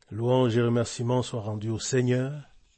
Louange et remerciements soient rendus au Seigneur.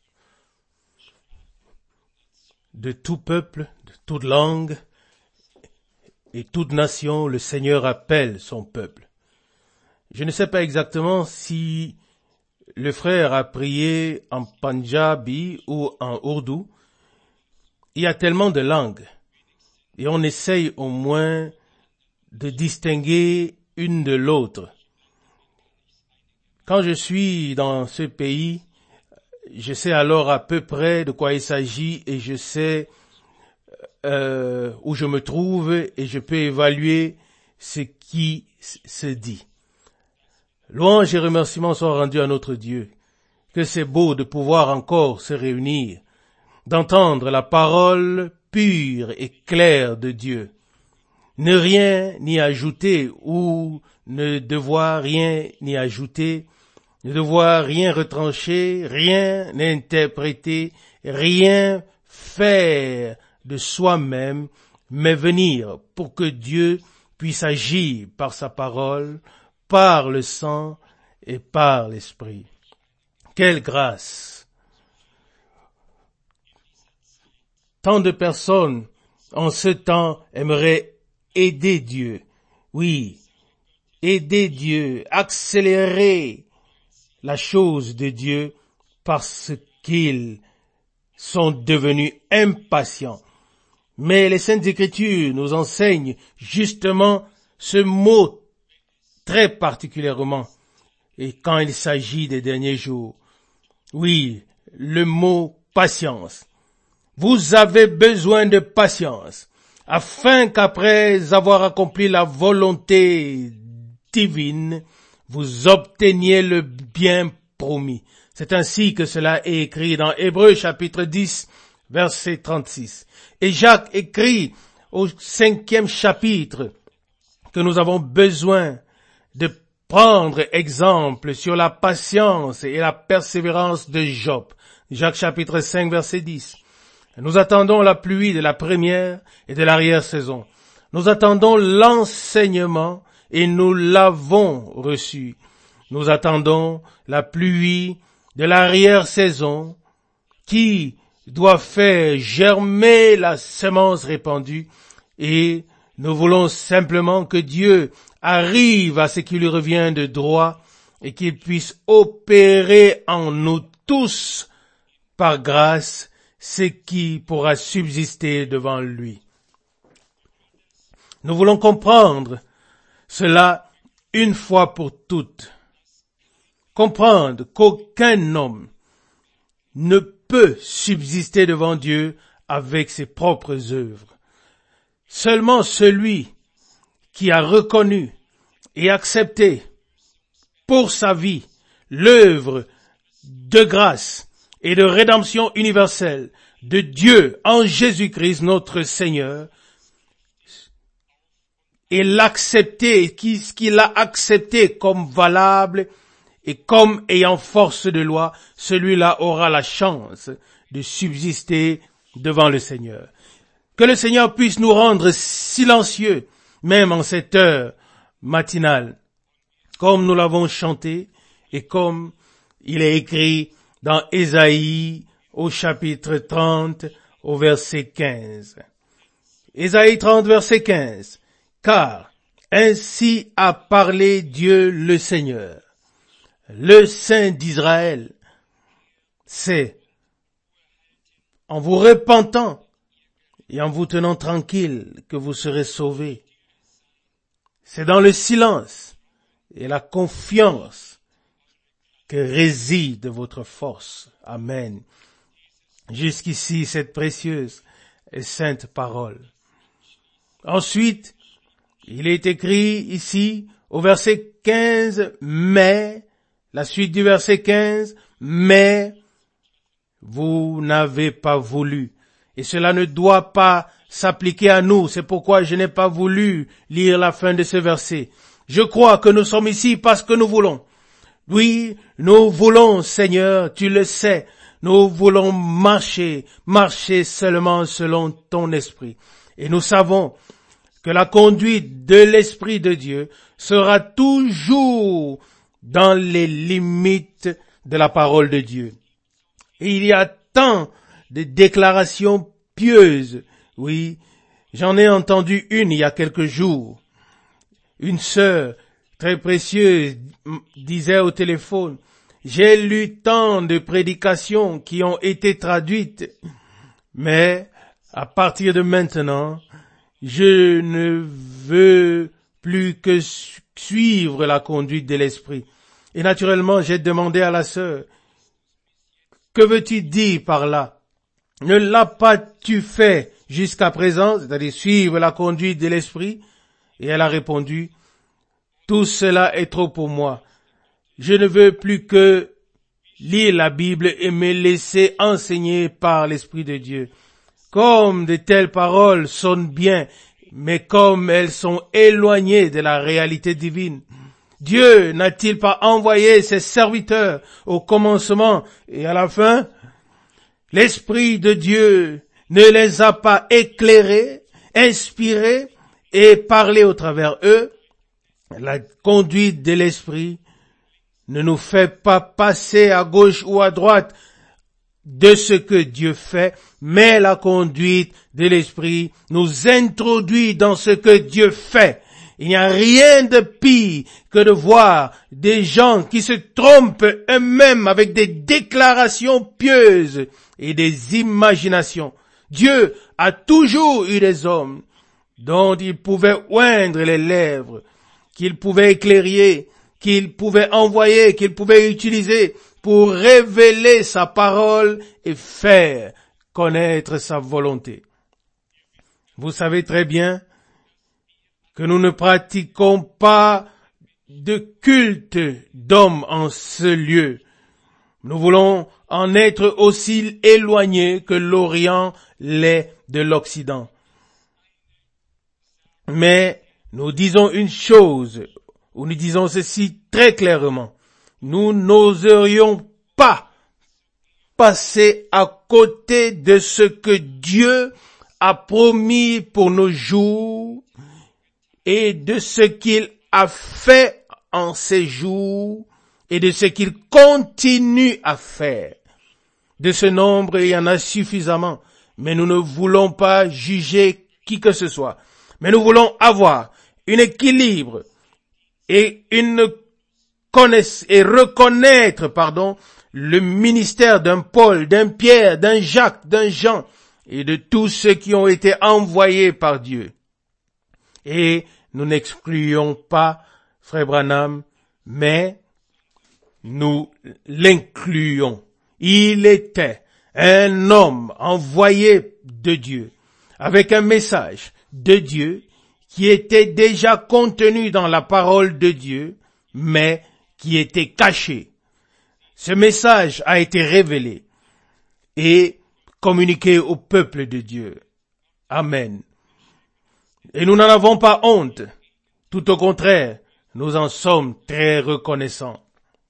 De tout peuple, de toute langue et toute nation, le Seigneur appelle son peuple. Je ne sais pas exactement si le frère a prié en Punjabi ou en Ourdou. Il y a tellement de langues et on essaye au moins de distinguer une de l'autre. Quand je suis dans ce pays, je sais alors à peu près de quoi il s'agit et je sais où je me trouve et je peux évaluer ce qui se dit. Louange et remerciements soient rendus à notre Dieu. Que c'est beau de pouvoir encore se réunir, d'entendre la parole pure et claire de Dieu. Ne rien ni ajouter ou ne devoir rien ni ajouter, ne devoir rien retrancher, rien interpréter, rien faire de soi-même, mais venir pour que Dieu puisse agir par sa parole, par le sang et par l'esprit. Quelle grâce! Tant de personnes en ce temps aimeraient aider Dieu. Oui, aider Dieu, accélérer la chose de Dieu parce qu'ils sont devenus impatients. Mais les Saintes Écritures nous enseignent justement ce mot très particulièrement et quand il s'agit des derniers jours. Oui, le mot patience. Vous avez besoin de patience afin qu'après avoir accompli la volonté divine, vous obteniez le bien promis. C'est ainsi que cela est écrit dans Hébreux chapitre 10, verset 36. Et Jacques écrit au 5e chapitre que nous avons besoin de prendre exemple sur la patience et la persévérance de Job. Jacques chapitre 5, verset 10. Nous attendons la pluie de la première et de l'arrière-saison. Nous attendons l'enseignement et nous l'avons reçu. Nous attendons la pluie de l'arrière-saison qui doit faire germer la semence répandue et nous voulons simplement que Dieu arrive à ce qui lui revient de droit et qu'il puisse opérer en nous tous par grâce ce qui pourra subsister devant lui. Nous voulons comprendre cela une fois pour toutes. Comprendre qu'aucun homme ne peut subsister devant Dieu avec ses propres œuvres. Seulement celui qui a reconnu et accepté pour sa vie l'œuvre de grâce et de rédemption universelle de Dieu en Jésus-Christ notre Seigneur, et l'accepter, ce qu'il a accepté comme valable et comme ayant force de loi, celui-là aura la chance de subsister devant le Seigneur. Que le Seigneur puisse nous rendre silencieux, même en cette heure matinale, comme nous l'avons chanté et comme il est écrit dans Ésaïe au chapitre 30 au verset 15. Ésaïe 30 verset 15. Car ainsi a parlé Dieu le Seigneur, le Saint d'Israël. C'est en vous repentant et en vous tenant tranquille que vous serez sauvés. C'est dans le silence et la confiance que réside votre force. Amen. Jusqu'ici, cette précieuse et sainte parole. Ensuite, il est écrit ici au verset 15, mais, la suite du verset 15, mais vous n'avez pas voulu. Et cela ne doit pas s'appliquer à nous. C'est pourquoi je n'ai pas voulu lire la fin de ce verset. Je crois que nous sommes ici parce que nous voulons. Oui, nous voulons, Seigneur, tu le sais. Nous voulons marcher seulement selon ton esprit. Et nous savons que la conduite de l'Esprit de Dieu sera toujours dans les limites de la parole de Dieu. Et il y a tant de déclarations pieuses. Oui, j'en ai entendu une il y a quelques jours. Une sœur très précieuse disait au téléphone, j'ai lu tant de prédications qui ont été traduites, mais à partir de maintenant, je ne veux plus que suivre la conduite de l'esprit. Et naturellement, j'ai demandé à la sœur, que veux-tu dire par là? Ne l'as pas-tu fait jusqu'à présent, c'est-à-dire suivre la conduite de l'esprit? Et elle a répondu, tout cela est trop pour moi. Je ne veux plus que lire la Bible et me laisser enseigner par l'Esprit de Dieu. Comme de telles paroles sonnent bien, mais comme elles sont éloignées de la réalité divine. Dieu n'a-t-il pas envoyé ses serviteurs au commencement et à la fin? L'Esprit de Dieu ne les a pas éclairés, inspirés et parlé au travers eux. La conduite de l'Esprit ne nous fait pas passer à gauche ou à droite de ce que Dieu fait, mais la conduite de l'Esprit nous introduit dans ce que Dieu fait. Il n'y a rien de pire que de voir des gens qui se trompent eux-mêmes avec des déclarations pieuses et des imaginations. Dieu a toujours eu des hommes dont il pouvait oindre les lèvres, qu'il pouvait éclairer, qu'il pouvait envoyer, qu'il pouvait utiliser pour révéler sa parole et faire connaître sa volonté. Vous savez très bien que nous ne pratiquons pas de culte d'hommes en ce lieu. Nous voulons en être aussi éloignés que l'Orient l'est de l'Occident. Mais nous disons une chose, ou nous disons ceci très clairement. Nous n'oserions pas passer à côté de ce que Dieu a promis pour nos jours et de ce qu'il a fait en ces jours et de ce qu'il continue à faire. De ce nombre, il y en a suffisamment, mais nous ne voulons pas juger qui que ce soit. Mais nous voulons avoir un équilibre et reconnaître, le ministère d'un Paul, d'un Pierre, d'un Jacques, d'un Jean et de tous ceux qui ont été envoyés par Dieu. Et nous n'excluons pas Frère Branham, mais nous l'incluons. Il était un homme envoyé de Dieu, avec un message de Dieu qui était déjà contenu dans la parole de Dieu, mais qui était caché. Ce message a été révélé et communiqué au peuple de Dieu. Amen. Et nous n'en avons pas honte. Tout au contraire, nous en sommes très reconnaissants.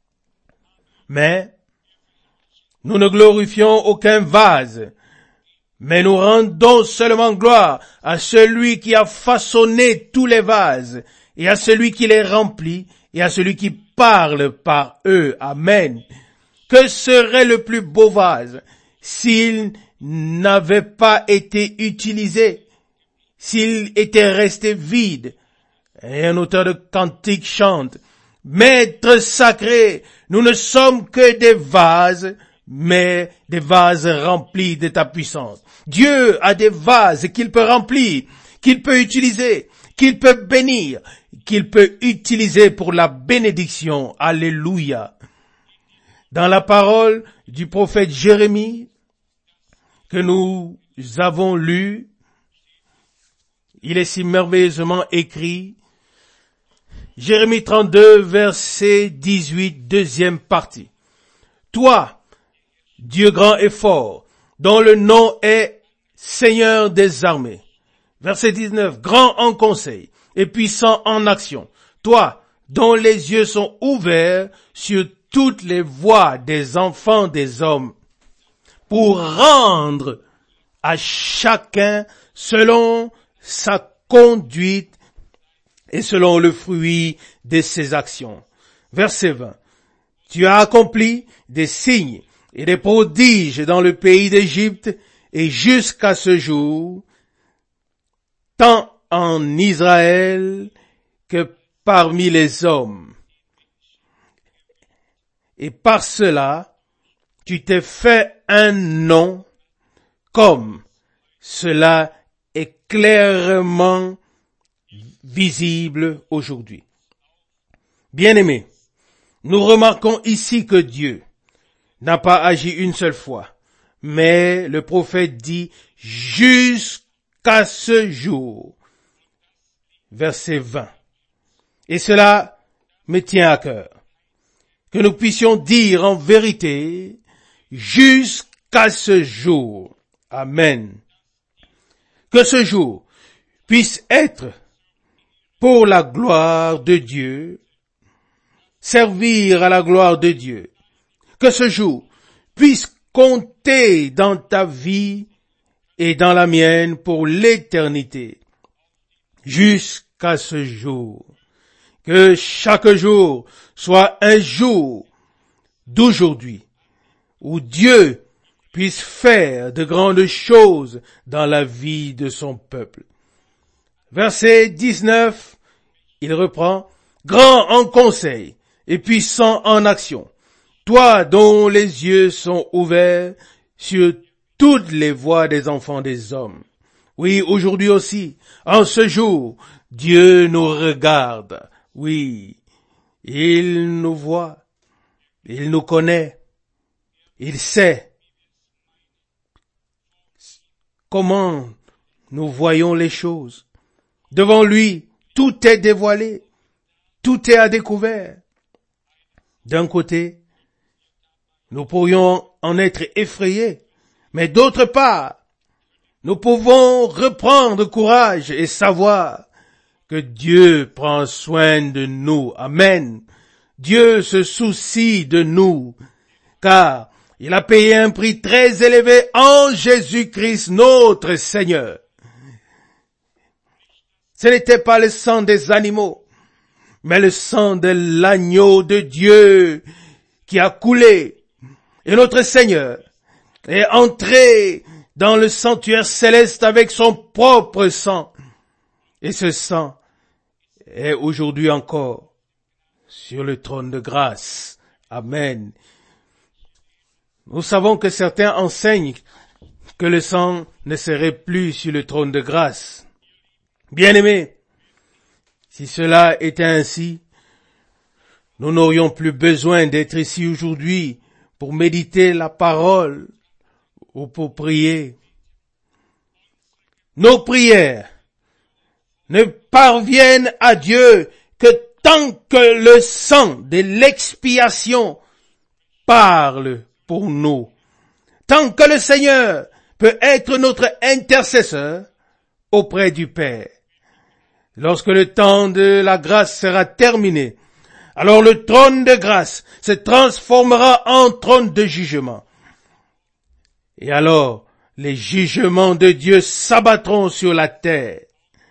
Mais nous ne glorifions aucun vase, mais nous rendons seulement gloire à celui qui a façonné tous les vases, et à celui qui les remplit, et à celui qui parle par eux. Amen. Que serait le plus beau vase s'il n'avait pas été utilisé, s'il était resté vide? Et un auteur de cantique chante, Maître sacré, nous ne sommes que des vases, mais des vases remplis de ta puissance. Dieu a des vases qu'il peut remplir, qu'il peut utiliser, qu'il peut bénir, qu'il peut utiliser pour la bénédiction. Alléluia. Dans la parole du prophète Jérémie que nous avons lue, il est si merveilleusement écrit, Jérémie 32, verset 18, deuxième partie. Toi, Dieu grand et fort, dont le nom est Seigneur des armées. Verset 19, grand en conseil et puissant en action. Toi, dont les yeux sont ouverts sur toutes les voies des enfants des hommes, pour rendre à chacun selon sa conduite et selon le fruit de ses actions. Verset 20. Tu as accompli des signes et des prodiges dans le pays d'Égypte et jusqu'à ce jour, tant en Israël que parmi les hommes. Et par cela, tu t'es fait un nom comme cela est clairement visible aujourd'hui. Bien-aimés, nous remarquons ici que Dieu n'a pas agi une seule fois, mais le prophète dit jusqu'à ce jour. Verset 20. Et cela me tient à cœur. Que nous puissions dire en vérité jusqu'à ce jour. Amen. Que ce jour puisse être pour la gloire de Dieu, servir à la gloire de Dieu. Que ce jour puisse compter dans ta vie et dans la mienne pour l'éternité. Jusqu'à ce jour. Que chaque jour soit un jour d'aujourd'hui où Dieu puisse faire de grandes choses dans la vie de son peuple. Verset 19, il reprend, grand en conseil et puissant en action, toi dont les yeux sont ouverts sur toutes les voies des enfants des hommes. Oui, aujourd'hui aussi, en ce jour, Dieu nous regarde. Oui, il nous voit, il nous connaît, il sait comment nous voyons les choses. Devant lui, tout est dévoilé, tout est à découvert. D'un côté, nous pourrions en être effrayés, mais d'autre part, nous pouvons reprendre courage et savoir que Dieu prend soin de nous. Amen. Dieu se soucie de nous, car il a payé un prix très élevé en Jésus-Christ notre Seigneur. Ce n'était pas le sang des animaux, mais le sang de l'agneau de Dieu qui a coulé. Et notre Seigneur est entré dans le sanctuaire céleste avec son propre sang. Et ce sang est aujourd'hui encore sur le trône de grâce. Amen. Nous savons que certains enseignent que le sang ne serait plus sur le trône de grâce. Bien-aimés, si cela était ainsi, nous n'aurions plus besoin d'être ici aujourd'hui pour méditer la parole ou pour prier. Nos prières ne parviennent à Dieu que tant que le sang de l'expiation parle pour nous. Tant que le Seigneur peut être notre intercesseur auprès du Père. Lorsque le temps de la grâce sera terminé, alors le trône de grâce se transformera en trône de jugement. Et alors, les jugements de Dieu s'abattront sur la terre.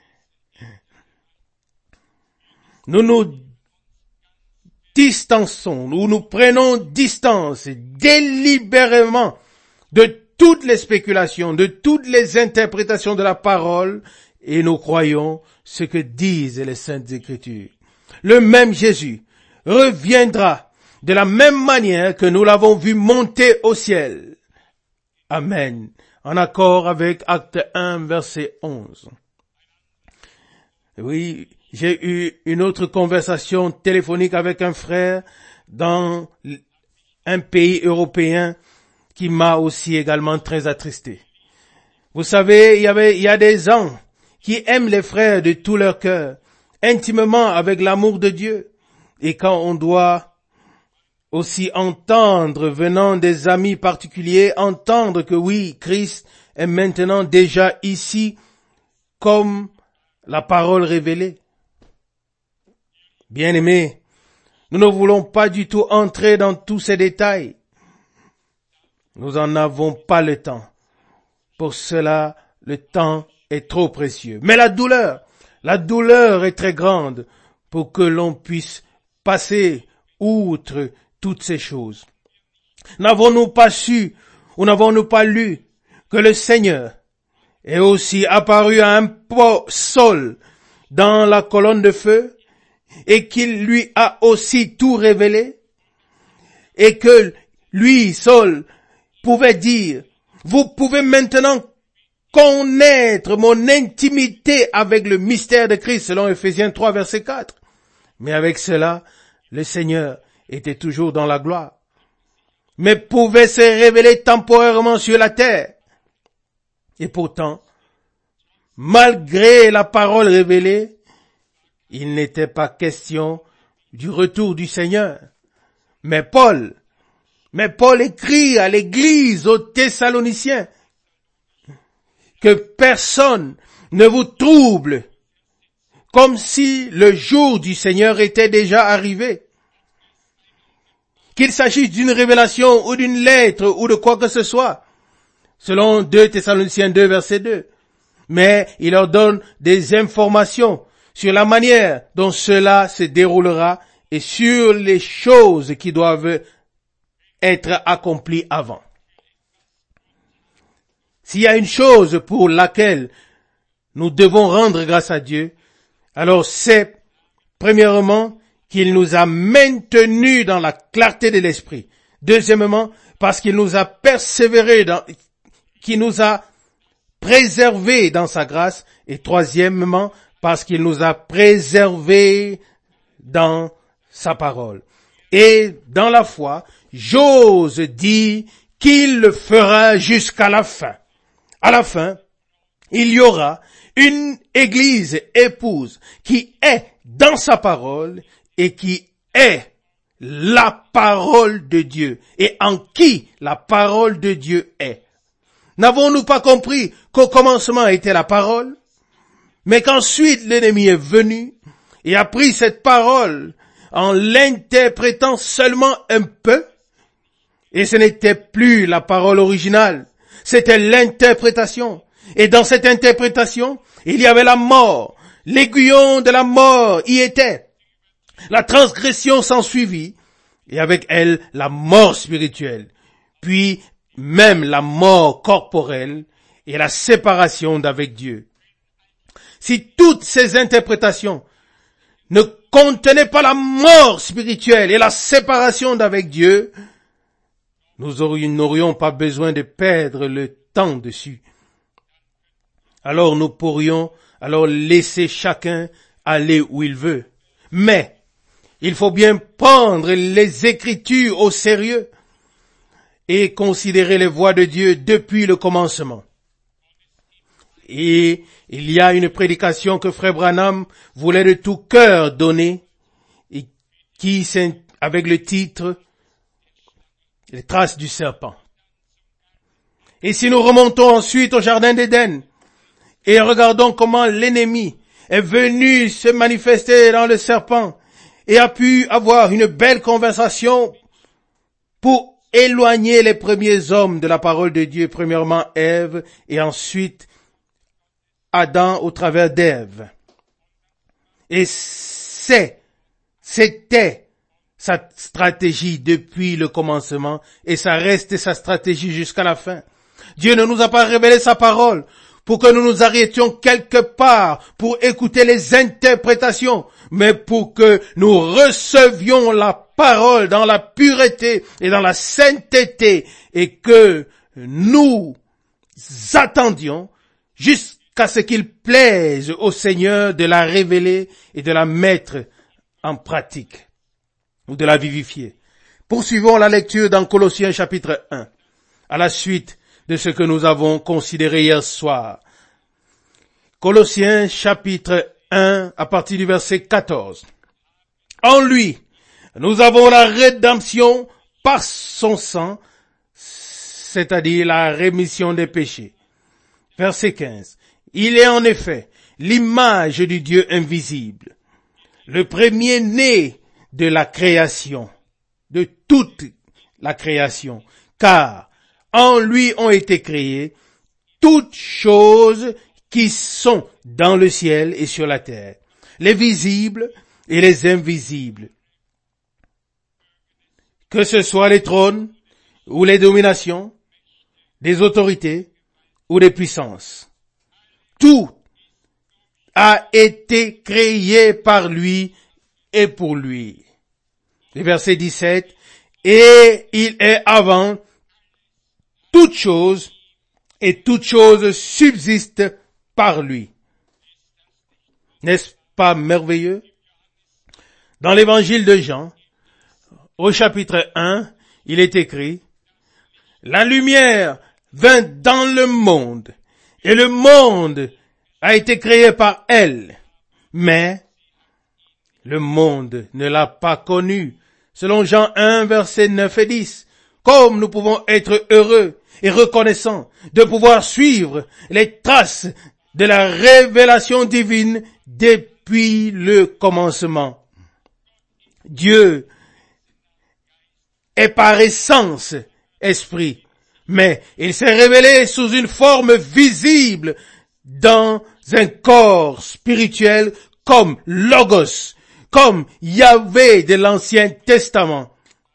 Nous nous distançons, nous prenons distance délibérément de toutes les spéculations, de toutes les interprétations de la parole, et nous croyons ce que disent les Saintes Écritures. Le même Jésus reviendra de la même manière que nous l'avons vu monter au ciel. Amen. En accord avec Acte 1, verset 11. Oui, j'ai eu une autre conversation téléphonique avec un frère dans un pays européen qui m'a aussi également très attristé. Vous savez, il y a des gens qui aiment les frères de tout leur cœur, intimement avec l'amour de Dieu. Et quand on doit aussi entendre, venant des amis particuliers, entendre que oui, Christ est maintenant déjà ici comme la parole révélée. Bien-aimés, nous ne voulons pas du tout entrer dans tous ces détails. Nous en avons pas le temps. Pour cela, le temps est trop précieux. Mais la douleur est très grande pour que l'on puisse passer outre toutes ces choses? N'avons-nous pas su, ou n'avons-nous pas lu, que le Seigneur est aussi apparu à un Saul dans la colonne de feu, et qu'il lui a aussi tout révélé, et que lui, Saul, pouvait dire, vous pouvez maintenant connaître mon intimité avec le mystère de Christ, selon Ephésiens 3, verset 4. Mais avec cela, le Seigneur était toujours dans la gloire, mais pouvait se révéler temporairement sur la terre. Et pourtant, malgré la parole révélée, il n'était pas question du retour du Seigneur. Mais Paul écrit à l'église aux Thessaloniciens que personne ne vous trouble, comme si le jour du Seigneur était déjà arrivé. Qu'il s'agisse d'une révélation ou d'une lettre ou de quoi que ce soit, selon 2 Thessaloniciens 2, verset 2. Mais il leur donne des informations sur la manière dont cela se déroulera et sur les choses qui doivent être accomplies avant. S'il y a une chose pour laquelle nous devons rendre grâce à Dieu, alors c'est, premièrement, qu'il nous a maintenus dans la clarté de l'esprit. Deuxièmement, parce qu'il nous a persévérés qu'il nous a préservés dans sa grâce. Et troisièmement, parce qu'il nous a préservés dans sa parole. Et dans la foi, j'ose dire qu'il le fera jusqu'à la fin. À la fin, il y aura une église épouse qui est dans sa parole et qui est la parole de Dieu et en qui la parole de Dieu est. N'avons-nous pas compris qu'au commencement était la parole, mais qu'ensuite l'ennemi est venu et a pris cette parole en l'interprétant seulement un peu, et ce n'était plus la parole originale, c'était l'interprétation. Et dans cette interprétation, il y avait la mort, l'aiguillon de la mort y était. La transgression s'ensuivit, et avec elle la mort spirituelle, puis même la mort corporelle et la séparation d'avec Dieu. Si toutes ces interprétations ne contenaient pas la mort spirituelle et la séparation d'avec Dieu, nous n'aurions pas besoin de perdre le temps dessus. Alors nous pourrions laisser chacun aller où il veut. Mais il faut bien prendre les Écritures au sérieux et considérer les voies de Dieu depuis le commencement. Et il y a une prédication que Frère Branham voulait de tout cœur donner, et qui, avec le titre « Les traces du serpent ». Et si nous remontons ensuite au Jardin d'Éden, et regardons comment l'ennemi est venu se manifester dans le serpent, et a pu avoir une belle conversation pour éloigner les premiers hommes de la parole de Dieu, premièrement Ève, et ensuite Adam au travers d'Ève. Et c'était sa stratégie depuis le commencement, et ça reste sa stratégie jusqu'à la fin. Dieu ne nous a pas révélé sa parole pour que nous nous arrêtions quelque part pour écouter les interprétations, mais pour que nous recevions la parole dans la pureté et dans la sainteté, et que nous attendions jusqu'à ce qu'il plaise au Seigneur de la révéler et de la mettre en pratique, ou de la vivifier. Poursuivons la lecture dans Colossiens chapitre 1, à la suite de ce que nous avons considéré hier soir. Colossiens chapitre 1, à partir du verset 14. En lui, nous avons la rédemption par son sang, c'est-à-dire la rémission des péchés. Verset 15. Il est en effet l'image du Dieu invisible, le premier-né de la création, de toute la création, car en lui ont été créées toutes choses qui sont dans le ciel et sur la terre, les visibles et les invisibles. que ce soit les trônes ou les dominations, des autorités ou des puissances. Tout a été créé par lui et pour lui. Le verset 17, et il est avant toute chose, et toute chose subsiste par lui. N'est-ce pas merveilleux? Dans l'évangile de Jean, au chapitre 1, il est écrit, la lumière vint dans le monde, et le monde a été créé par elle, mais le monde ne l'a pas connue. Selon Jean 1, versets 9 et 10, comme nous pouvons être heureux et reconnaissants de pouvoir suivre les traces de la révélation divine depuis le commencement. Dieu est par essence esprit, mais il s'est révélé sous une forme visible dans un corps spirituel comme Logos, comme Yahvé de l'Ancien Testament.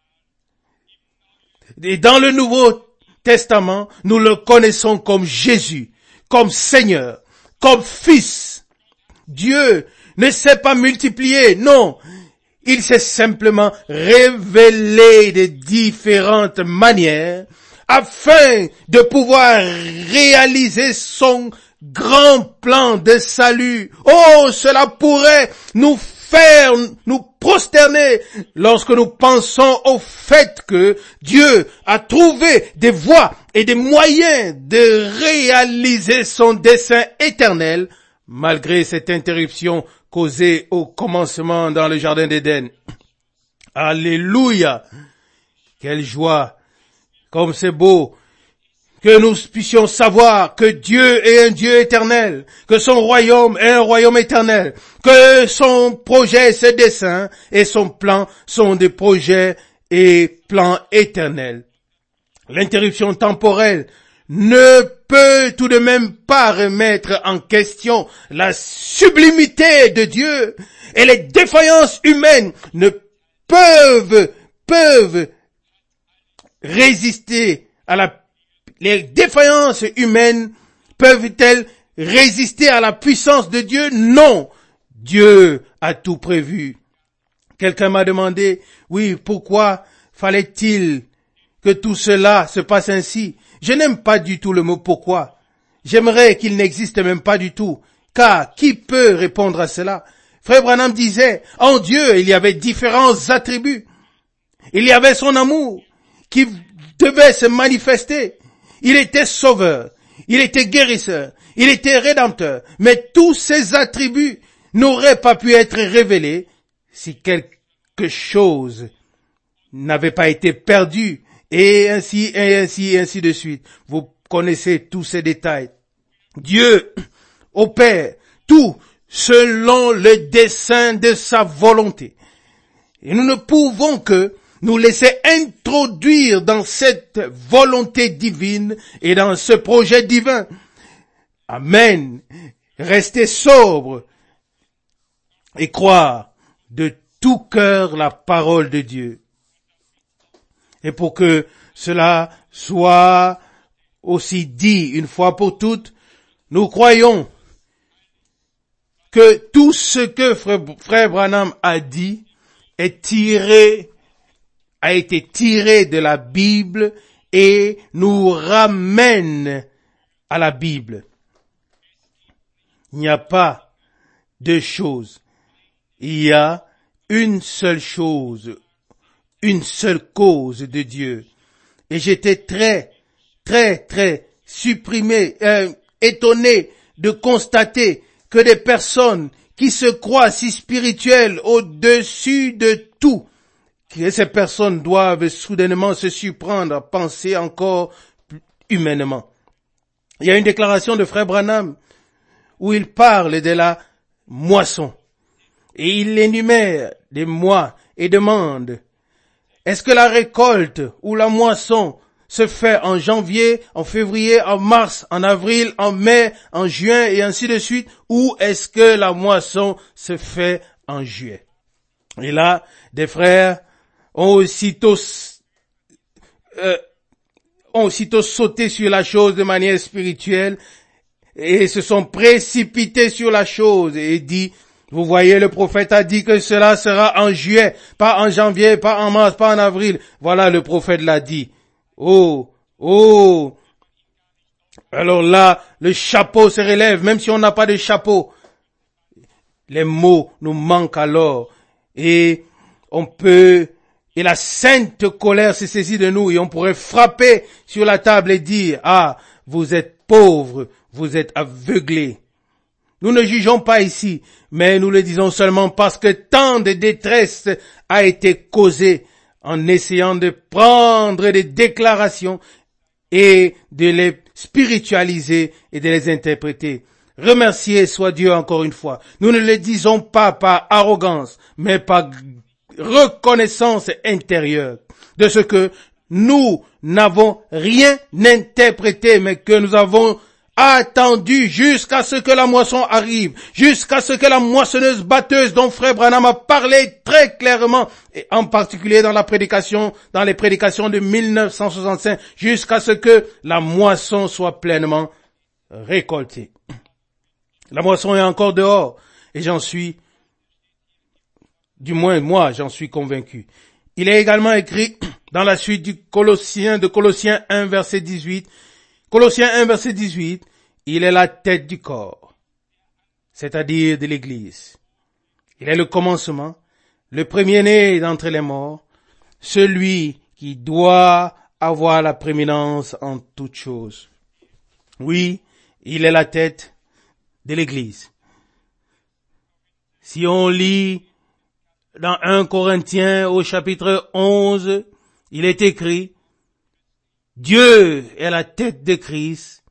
Et dans le Nouveau Testament, nous le connaissons comme Jésus, comme Seigneur, comme Fils. Dieu ne s'est pas multiplié, non. Il s'est simplement révélé de différentes manières afin de pouvoir réaliser son grand plan de salut. Oh, cela pourrait nous faire nous prosterner lorsque nous pensons au fait que Dieu a trouvé des voies et des moyens de réaliser son dessein éternel malgré cette interruption causée au commencement dans le jardin d'Éden. Alléluia! Quelle joie! Comme c'est beau que nous puissions savoir que Dieu est un Dieu éternel, que son royaume est un royaume éternel, que son projet, ses desseins et son plan sont des projets et plans éternels. L'interruption temporelle ne peut tout de même pas remettre en question la sublimité de Dieu, et les défaillances humaines ne peuvent résister à les défaillances humaines peuvent-elles résister à la puissance de Dieu? Non. Dieu a tout prévu. Quelqu'un m'a demandé, oui, pourquoi fallait-il que tout cela se passe ainsi? Je n'aime pas du tout le mot pourquoi. J'aimerais qu'il n'existe même pas du tout. Car qui peut répondre à cela? Frère Branham disait, en Dieu, il y avait différents attributs. Il y avait son amour qui devait se manifester. Il était sauveur, il était guérisseur, il était rédempteur. Mais tous ces attributs n'auraient pas pu être révélés si quelque chose n'avait pas été perdu. Et ainsi de suite. Vous connaissez tous ces détails. Dieu opère tout selon le dessein de sa volonté. Et nous ne pouvons que nous laisser introduire dans cette volonté divine et dans ce projet divin. Amen. Restez sobre et croire de tout cœur la parole de Dieu. Et pour que cela soit aussi dit une fois pour toutes, nous croyons que tout ce que frère Branham a dit a été tiré de la Bible et nous ramène à la Bible. Il n'y a pas deux choses. Il y a une seule chose, une seule cause de Dieu. Et j'étais très étonné de constater que des personnes qui se croient si spirituelles au-dessus de tout, que ces personnes doivent soudainement se surprendre à penser encore humainement. Il y a une déclaration de frère Branham où il parle de la moisson. Et il énumère des mois et demande, est-ce que la récolte ou la moisson se fait en janvier, en février, en mars, en avril, en mai, en juin et ainsi de suite, ou est-ce que la moisson se fait en juillet? Et là, des frères ont aussitôt sauté sur la chose de manière spirituelle et se sont précipités sur la chose et dit, vous voyez, le prophète a dit que cela sera en juillet, pas en janvier, pas en mars, pas en avril. Voilà, le prophète l'a dit. Oh, oh. Alors là, le chapeau se relève, même si on n'a pas de chapeau. Les mots nous manquent alors. Et la sainte colère se saisit de nous et on pourrait frapper sur la table et dire, ah, vous êtes pauvres, vous êtes aveuglés. Nous ne jugeons pas ici, mais nous le disons seulement parce que tant de détresse a été causée en essayant de prendre des déclarations et de les spiritualiser et de les interpréter. Remercié soit Dieu encore une fois. Nous ne le disons pas par arrogance, mais par reconnaissance intérieure de ce que nous n'avons rien interprété, mais que nous avons attendu jusqu'à ce que la moisson arrive, jusqu'à ce que la moissonneuse batteuse dont frère Branham a parlé très clairement, et en particulier dans les prédications de 1965, jusqu'à ce que la moisson soit pleinement récoltée. La moisson est encore dehors, et j'en suis convaincu. Il est également écrit dans la suite de Colossiens 1 verset 18, Colossiens 1 verset 18, il est la tête du corps, c'est-à-dire de l'Église. Il est le commencement, le premier-né d'entre les morts, celui qui doit avoir la prééminence en toutes choses. Oui, il est la tête de l'Église. Si on lit dans 1 Corinthiens au chapitre 11, il est écrit, Dieu est la tête de Christ.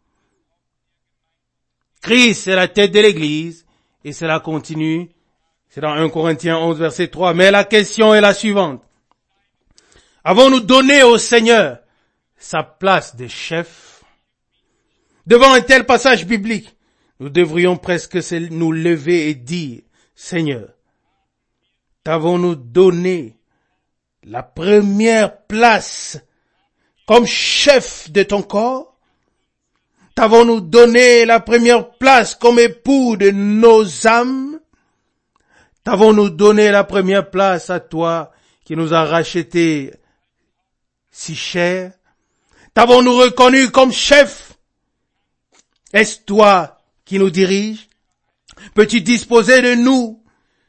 Christ est la tête de l'Église. Et cela continue. C'est dans 1 Corinthiens 11 verset 3. Mais la question est la suivante. Avons-nous donné au Seigneur sa place de chef? Devant un tel passage biblique, nous devrions presque nous lever et dire, Seigneur, t'avons-nous donné la première place comme chef de ton corps? T'avons-nous donné la première place comme époux de nos âmes? T'avons-nous donné la première place à toi qui nous a rachetés si cher? T'avons-nous reconnu comme chef? Est-ce toi qui nous dirige? Peux-tu disposer de nous,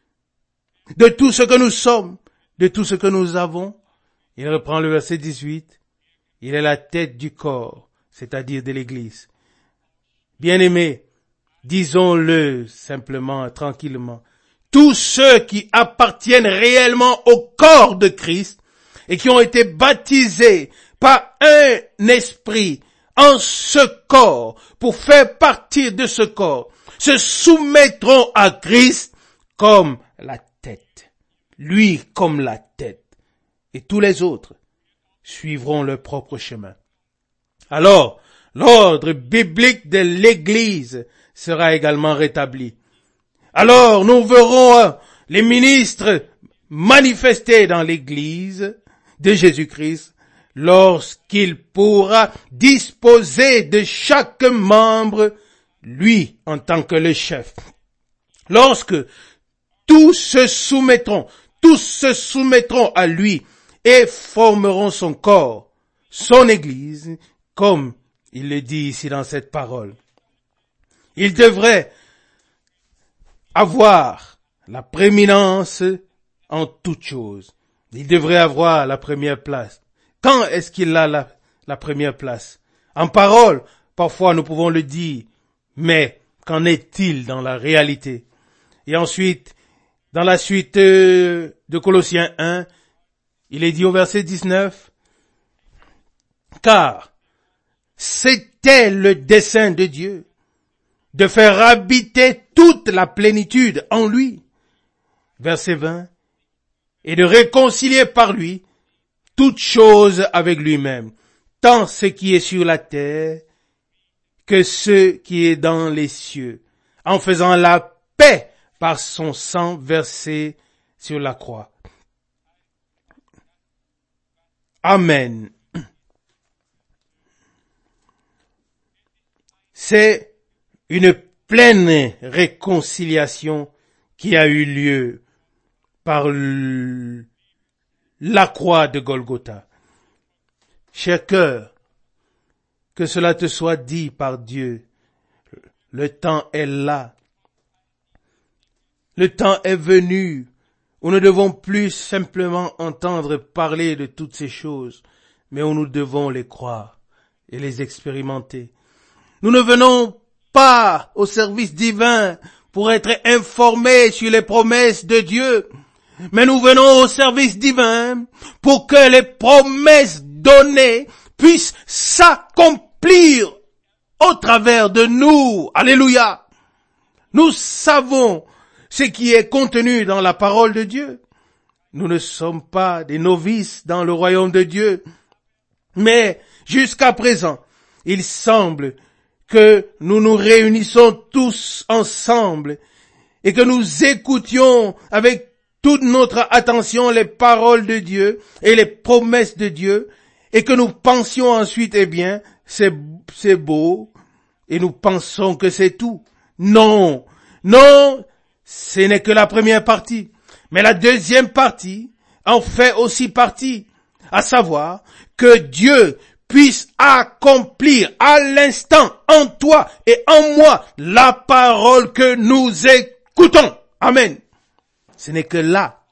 de tout ce que nous sommes, de tout ce que nous avons? Il reprend le verset 18. Il est la tête du corps, c'est-à-dire de l'Église. Bien-aimés, disons-le simplement, tranquillement. Tous ceux qui appartiennent réellement au corps de Christ et qui ont été baptisés par un esprit en ce corps pour faire partie de ce corps se soumettront à Christ comme la tête. Lui comme la tête. Et tous les autres suivront leur propre chemin. Alors, l'ordre biblique de l'Église sera également rétabli. Alors, nous verrons les ministres manifestés dans l'Église de Jésus-Christ lorsqu'il pourra disposer de chaque membre, lui en tant que le chef. Lorsque tous se soumettront à lui et formeront son corps, son Église, comme il le dit ici dans cette parole. Il devrait avoir la prééminence en toutes choses. Il devrait avoir la première place. Quand est-ce qu'il a la première place? En parole, parfois nous pouvons le dire, mais qu'en est-il dans la réalité? Et ensuite, dans la suite de Colossiens 1, il est dit au verset 19, car c'était le dessein de Dieu de faire habiter toute la plénitude en lui. Verset 20, et de réconcilier par lui toutes choses avec lui-même, tant ce qui est sur la terre que ce qui est dans les cieux, en faisant la paix par son sang versé sur la croix. Amen. C'est une pleine réconciliation qui a eu lieu par la croix de Golgotha. Cher cœur, que cela te soit dit par Dieu. Le temps est là. Le temps est venu où nous ne devons plus simplement entendre parler de toutes ces choses, mais où nous devons les croire et les expérimenter. Nous ne venons pas au service divin pour être informés sur les promesses de Dieu, mais nous venons au service divin pour que les promesses données puissent s'accomplir au travers de nous. Alléluia. Nous savons ce qui est contenu dans la parole de Dieu. Nous ne sommes pas des novices dans le royaume de Dieu, mais jusqu'à présent, il semble que nous nous réunissons tous ensemble et que nous écoutions avec toute notre attention les paroles de Dieu et les promesses de Dieu et que nous pensions ensuite, eh bien, c'est beau et nous pensons que c'est tout. Non, ce n'est que la première partie. Mais la deuxième partie en fait aussi partie, à savoir que Dieu puisse accomplir à l'instant en toi et en moi la parole que nous écoutons. Amen. Ce n'est que là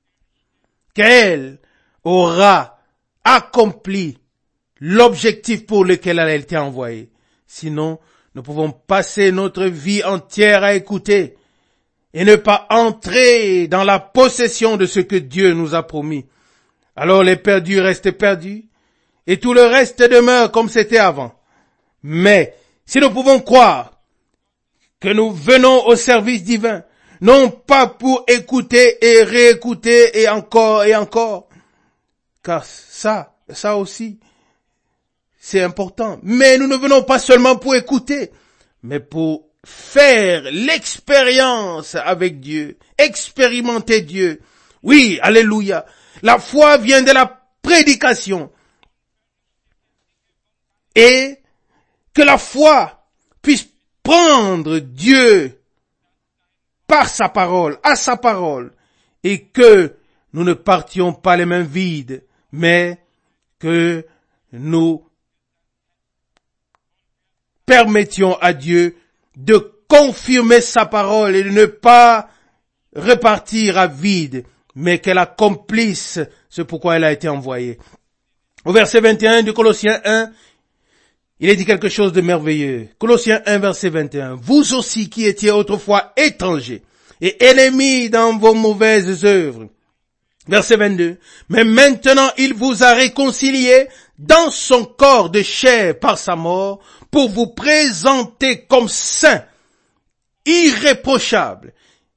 qu'elle aura accompli l'objectif pour lequel elle a été envoyée. Sinon, nous pouvons passer notre vie entière à écouter et ne pas entrer dans la possession de ce que Dieu nous a promis. Alors les perdus restent perdus et tout le reste demeure comme c'était avant. Mais si nous pouvons croire que nous venons au service divin, non pas pour écouter et réécouter et encore, car ça aussi, c'est important. Mais nous ne venons pas seulement pour écouter, mais pour faire l'expérience avec Dieu, expérimenter Dieu. Oui, alléluia. La foi vient de la prédication. Et que la foi puisse prendre Dieu par sa parole, à sa parole, et que nous ne partions pas les mains vides, mais que nous permettions à Dieu de confirmer sa parole et de ne pas repartir à vide, mais qu'elle accomplisse ce pourquoi elle a été envoyée. Au verset 21 de Colossiens 1, il est dit quelque chose de merveilleux. Colossiens 1, verset 21. Vous aussi qui étiez autrefois étrangers et ennemis dans vos mauvaises œuvres. Verset 22. Mais maintenant il vous a réconciliés dans son corps de chair par sa mort pour vous présenter comme saints, irréprochables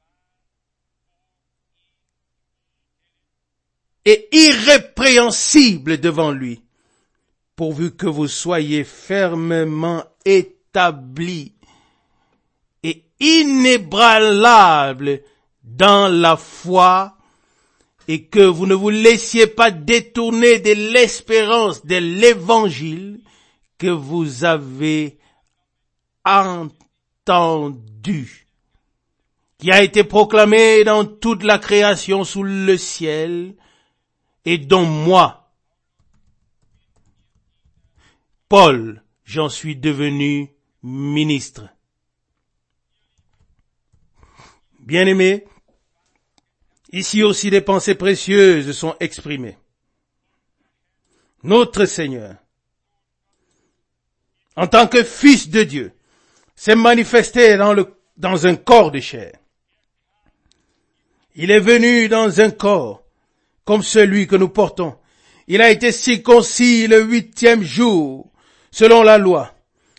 et irrépréhensibles devant lui, pourvu que vous soyez fermement établis et inébranlables dans la foi et que vous ne vous laissiez pas détourner de l'espérance de l'évangile que vous avez entendu, qui a été proclamé dans toute la création sous le ciel et dont moi, Paul, j'en suis devenu ministre. Bien-aimés, ici aussi des pensées précieuses sont exprimées. Notre Seigneur, en tant que Fils de Dieu, s'est manifesté dans un corps de chair. Il est venu dans un corps comme celui que nous portons. Il a été circoncis le 8e jour, selon la loi.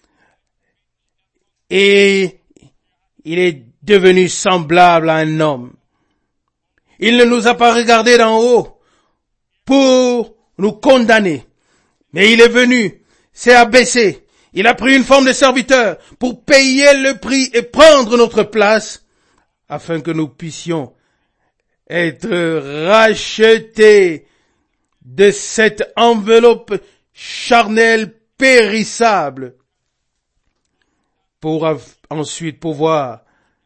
Et il est devenu semblable à un homme. Il ne nous a pas regardés d'en haut pour nous condamner. Mais il est venu, s'est abaissé. Il a pris une forme de serviteur pour payer le prix et prendre notre place afin que nous puissions être rachetés de cette enveloppe charnelle périssable pour ensuite pouvoir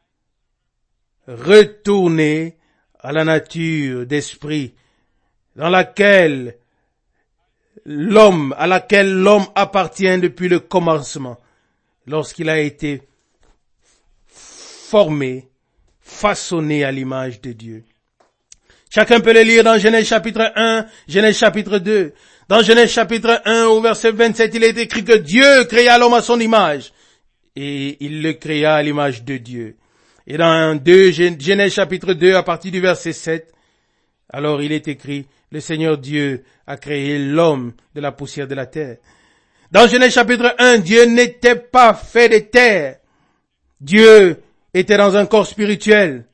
retourner à la nature d'esprit à laquelle l'homme appartient depuis le commencement, lorsqu'il a été formé, façonné à l'image de Dieu. Chacun peut le lire dans Genèse chapitre 1, Genèse chapitre 2. Dans Genèse chapitre 1 au verset 27, il est écrit que Dieu créa l'homme à son image. Et il le créa à l'image de Dieu. Et dans Genèse chapitre 2 à partir du verset 7, alors il est écrit, le Seigneur Dieu a créé l'homme de la poussière de la terre. Dans Genèse chapitre 1, Dieu n'était pas fait de terre. Dieu était dans un corps spirituel.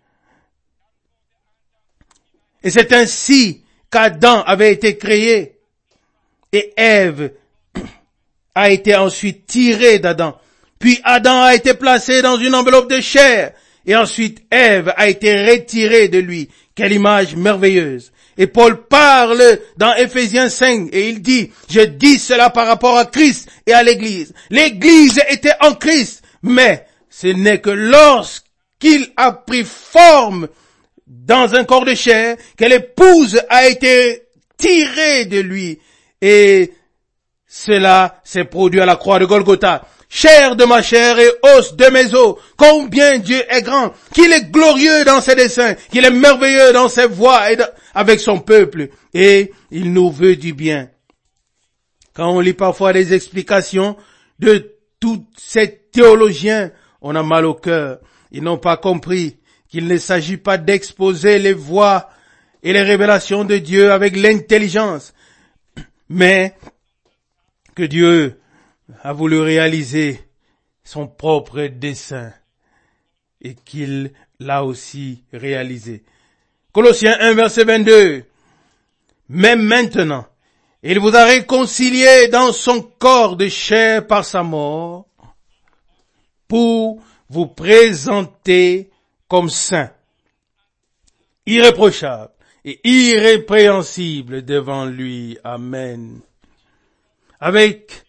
Et c'est ainsi qu'Adam avait été créé. Et Ève a été ensuite tirée d'Adam. Puis Adam a été placé dans une enveloppe de chair. Et ensuite Ève a été retirée de lui. Quelle image merveilleuse. Et Paul parle dans Éphésiens 5 et il dit, je dis cela par rapport à Christ et à l'Église. L'Église était en Christ, mais ce n'est que lorsqu'il a pris forme dans un corps de chair que l'épouse a été tirée de lui. Et cela s'est produit à la croix de Golgotha. Chair de ma chair et os de mes os, combien Dieu est grand, qu'il est glorieux dans ses desseins, qu'il est merveilleux dans ses voies et avec son peuple, et il nous veut du bien. Quand on lit parfois les explications de tous ces théologiens, on a mal au cœur. Ils n'ont pas compris qu'il ne s'agit pas d'exposer les voies et les révélations de Dieu avec l'intelligence, mais que Dieu a voulu réaliser son propre dessein et qu'il l'a aussi réalisé. Colossiens 1 verset 22. Mais maintenant, il vous a réconcilié dans son corps de chair par sa mort pour vous présenter comme saints, irréprochables et irrépréhensibles devant lui. Amen. Avec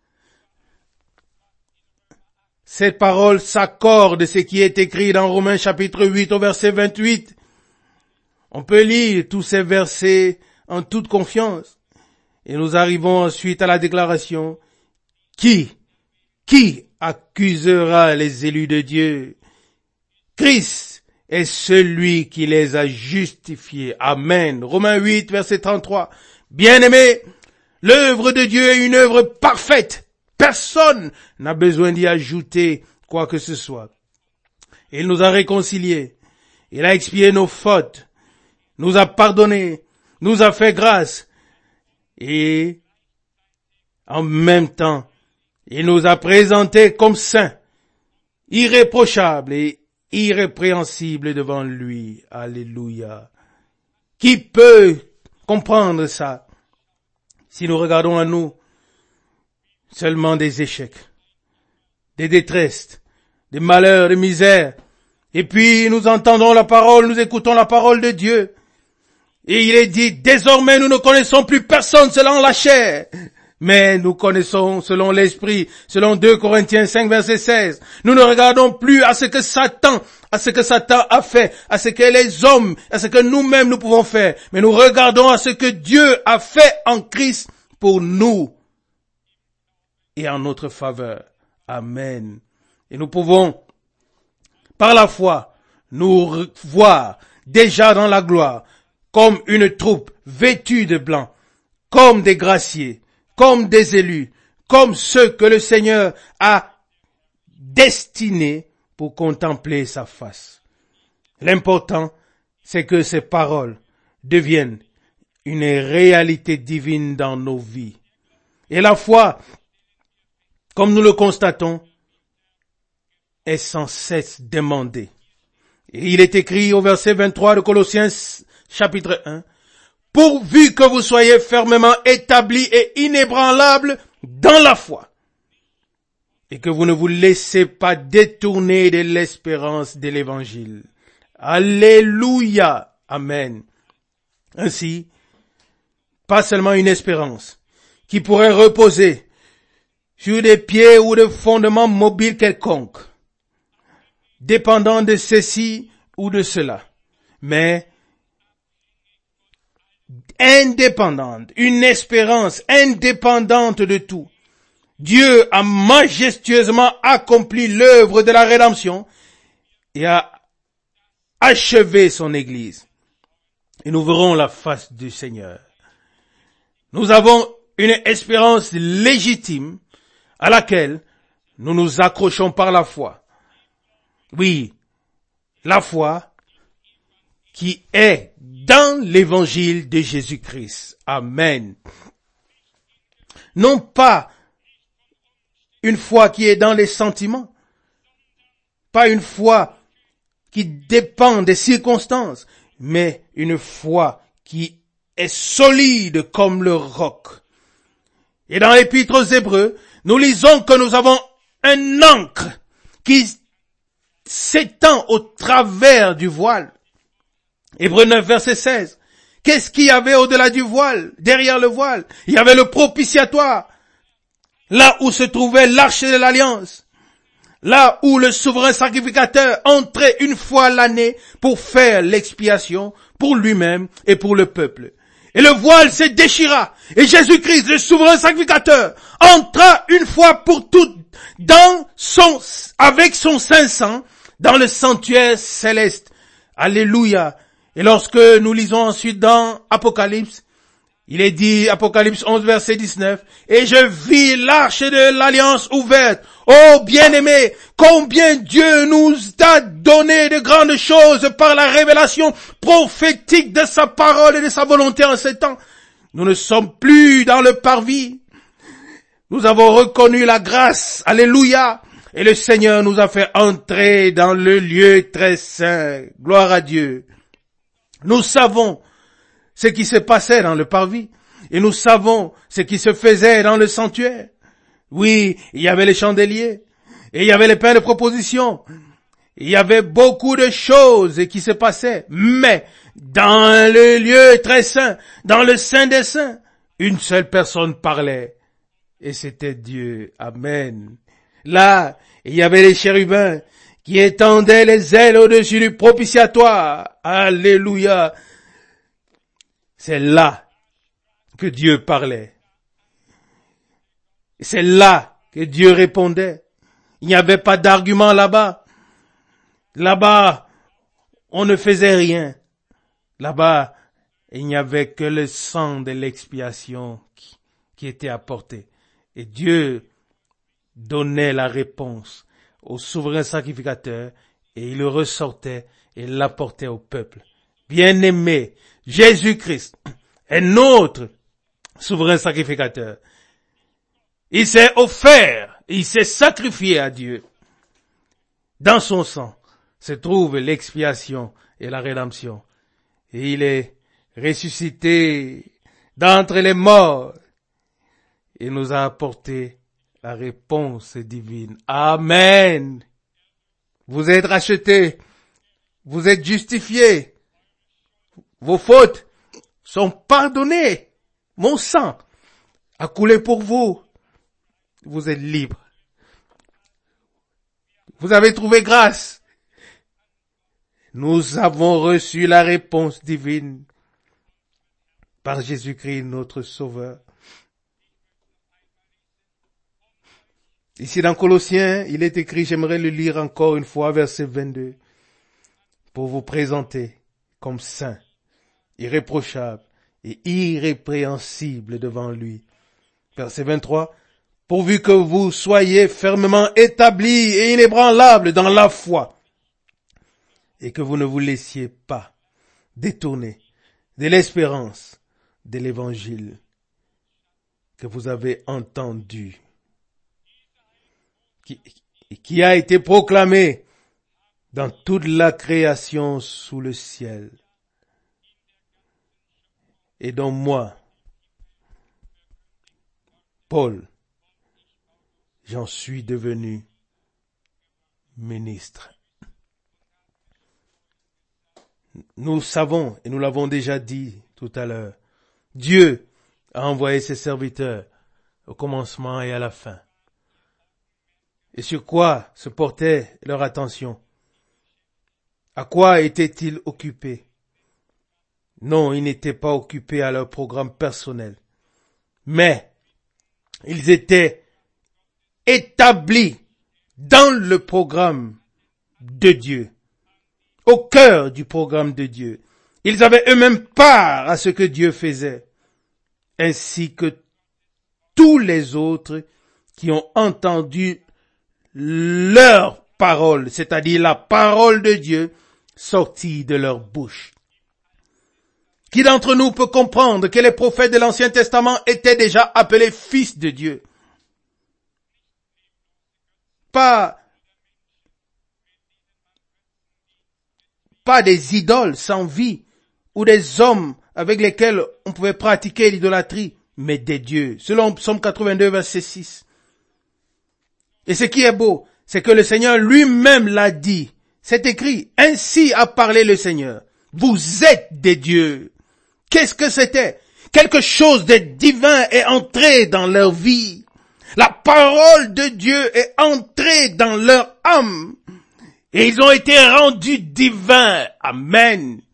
cette parole s'accorde ce qui est écrit dans Romains chapitre 8 au verset 28. On peut lire tous ces versets en toute confiance. Et nous arrivons ensuite à la déclaration. Qui accusera les élus de Dieu? Christ est celui qui les a justifiés. Amen. Romains 8 verset 33. Bien-aimés, l'œuvre de Dieu est une œuvre parfaite. Personne n'a besoin d'y ajouter quoi que ce soit. Il nous a réconciliés. Il a expié nos fautes. Nous a pardonné. Nous a fait grâce. Et en même temps, il nous a présentés comme saints, irréprochables et irrépréhensibles devant lui. Alléluia. Qui peut comprendre ça? Si nous regardons à nous, seulement des échecs, des détresses, des malheurs, des misères. Et puis nous entendons la parole, nous écoutons la parole de Dieu. Et il est dit, désormais nous ne connaissons plus personne selon la chair, mais nous connaissons selon l'esprit, selon 2 Corinthiens 5 verset 16. Nous ne regardons plus à ce que Satan a fait, à ce que les hommes, à ce que nous-mêmes nous pouvons faire, mais nous regardons à ce que Dieu a fait en Christ pour nous et en notre faveur. Amen. Et nous pouvons, par la foi, nous voir déjà dans la gloire, comme une troupe vêtue de blanc, comme des graciers, comme des élus, comme ceux que le Seigneur a destinés pour contempler sa face. L'important, c'est que ces paroles deviennent une réalité divine dans nos vies. Et la foi, comme nous le constatons, est sans cesse demandée. Et il est écrit au verset 23 de Colossiens chapitre 1, « Pourvu que vous soyez fermement établis et inébranlables dans la foi, et que vous ne vous laissez pas détourner de l'espérance de l'évangile. » Alléluia. Amen. Ainsi, pas seulement une espérance qui pourrait reposer sur des pieds ou de fondements mobiles quelconques, dépendant de ceci ou de cela, mais indépendante, une espérance indépendante de tout. Dieu a majestueusement accompli l'œuvre de la rédemption et a achevé son Église. Et nous verrons la face du Seigneur. Nous avons une espérance légitime à laquelle nous nous accrochons par la foi. Oui, la foi qui est dans l'évangile de Jésus-Christ. Amen. Non pas une foi qui est dans les sentiments, pas une foi qui dépend des circonstances, mais une foi qui est solide comme le roc. Et dans l'Épître aux Hébreux, nous lisons que nous avons un ancre qui s'étend au travers du voile. Hébreux 9, verset 16. Qu'est-ce qu'il y avait au-delà du voile, derrière le voile? Il y avait le propitiatoire, là où se trouvait l'arche de l'alliance, là où le souverain sacrificateur entrait une fois l'année pour faire l'expiation pour lui-même et pour le peuple. Et le voile se déchira, et Jésus-Christ, le souverain sacrificateur, entra une fois pour toutes avec son saint sang, dans le sanctuaire céleste. Alléluia. Et lorsque nous lisons ensuite dans Apocalypse, il est dit, Apocalypse 11, verset 19, « Et je vis l'arche de l'alliance ouverte. Oh bien-aimé, combien Dieu nous a donné de grandes choses par la révélation prophétique de sa parole et de sa volonté en ce temps. Nous ne sommes plus dans le parvis. Nous avons reconnu la grâce. Alléluia. Et le Seigneur nous a fait entrer dans le lieu très saint. Gloire à Dieu. Nous savons ce qui se passait dans le parvis. Et nous savons ce qui se faisait dans le sanctuaire. Oui, il y avait les chandeliers. Et il y avait les pains de proposition. Il y avait beaucoup de choses qui se passaient. Mais, dans le lieu très saint, dans le saint des saints, une seule personne parlait. Et c'était Dieu. Amen. Là, il y avait les chérubins qui étendaient les ailes au-dessus du propitiatoire. Alléluia. C'est là que Dieu parlait. C'est là que Dieu répondait. Il n'y avait pas d'argument là-bas. Là-bas, on ne faisait rien. Là-bas, il n'y avait que le sang de l'expiation qui était apporté. Et Dieu donnait la réponse au souverain sacrificateur et il le ressortait et l'apportait au peuple. Bien-aimé, Jésus-Christ est notre souverain sacrificateur. Il s'est offert, il s'est sacrifié à Dieu. Dans son sang se trouve l'expiation et la rédemption. Et il est ressuscité d'entre les morts et nous a apporté la réponse divine. Amen. Vous êtes rachetés. Vous êtes justifiés. Vos fautes sont pardonnées. Mon sang a coulé pour vous. Vous êtes libres. Vous avez trouvé grâce. Nous avons reçu la réponse divine par Jésus-Christ, notre Sauveur. Ici dans Colossiens, il est écrit, j'aimerais le lire encore une fois, verset 22, pour vous présenter comme saint, irréprochable et irrépréhensible devant lui. Verset 23, pourvu que vous soyez fermement établis et inébranlables dans la foi, et que vous ne vous laissiez pas détourner de l'espérance de l'évangile que vous avez entendu, qui a été proclamé dans toute la création sous le ciel, et dont moi, Paul, j'en suis devenu ministre. Nous savons, et nous l'avons déjà dit tout à l'heure, Dieu a envoyé ses serviteurs au commencement et à la fin. Et sur quoi se portait leur attention? À quoi étaient-ils occupés? Non, ils n'étaient pas occupés à leur programme personnel. Mais ils étaient établis dans le programme de Dieu, au cœur du programme de Dieu. Ils avaient eux-mêmes part à ce que Dieu faisait, ainsi que tous les autres qui ont entendu leur parole, c'est-à-dire la parole de Dieu sortie de leur bouche. Qui d'entre nous peut comprendre que les prophètes de l'Ancien Testament étaient déjà appelés fils de Dieu? Pas des idoles sans vie ou des hommes avec lesquels on pouvait pratiquer l'idolâtrie, mais des dieux. Selon Psaume 82, verset 6. Et ce qui est beau, c'est que le Seigneur lui-même l'a dit. C'est écrit, ainsi a parlé le Seigneur. Vous êtes des dieux. Qu'est-ce que c'était? Quelque chose de divin est entré dans leur vie. La parole de Dieu est entrée dans leur âme. Et ils ont été rendus divins. Amen.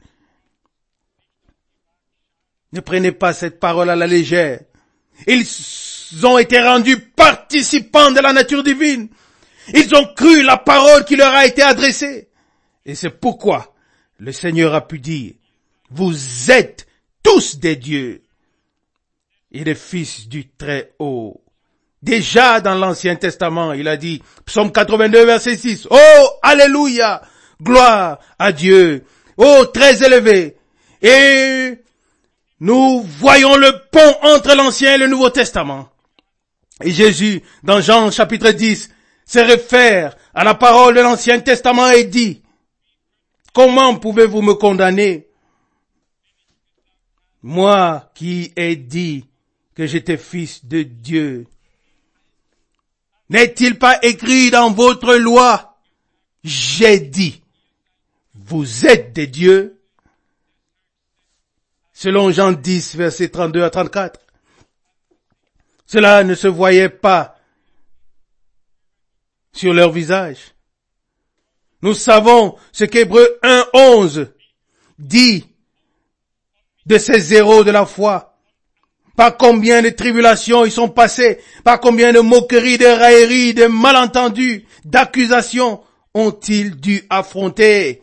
Ne prenez pas cette parole à la légère. Ils ont été rendus participants de la nature divine. Ils ont cru la parole qui leur a été adressée. Et c'est pourquoi le Seigneur a pu dire, vous êtes tous des dieux et des fils du Très-Haut. Déjà dans l'Ancien Testament, il a dit, Psaume 82, verset 6, oh, alléluia, gloire à Dieu, oh, très élevé. Et nous voyons le pont entre l'Ancien et le Nouveau Testament. Et Jésus, dans Jean chapitre 10, se réfère à la parole de l'Ancien Testament et dit, comment pouvez-vous me condamner? Moi qui ai dit que j'étais fils de Dieu. N'est-il pas écrit dans votre loi? J'ai dit, vous êtes des dieux. Selon Jean 10, versets 32 à 34. Cela ne se voyait pas sur leur visage. Nous savons ce qu'Hébreux 1:11 dit de ces héros de la foi. Par combien de tribulations ils sont passés, par combien de moqueries, de railleries, de malentendus, d'accusations ont-ils dû affronter.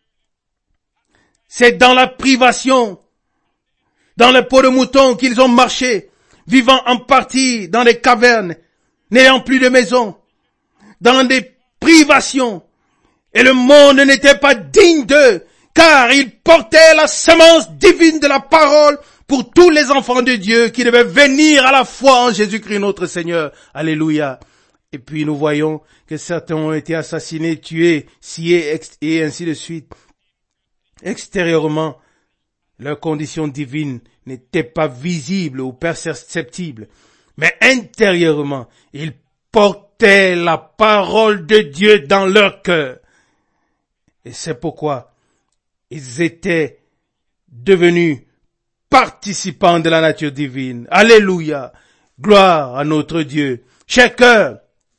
C'est dans la privation, dans le pot de mouton qu'ils ont marché, vivant en partie dans des cavernes, n'ayant plus de maison, dans des privations, et le monde n'était pas digne d'eux, car ils portaient la semence divine de la parole pour tous les enfants de Dieu qui devaient venir à la foi en Jésus-Christ notre Seigneur. Alléluia. Et puis nous voyons que certains ont été assassinés, tués, sciés et ainsi de suite. Extérieurement, leur condition divine n'était pas visible ou perceptible, mais intérieurement, ils portaient la parole de Dieu dans leur cœur. Et c'est pourquoi ils étaient devenus participants de la nature divine. Alléluia. Gloire à notre Dieu. Chers cœurs,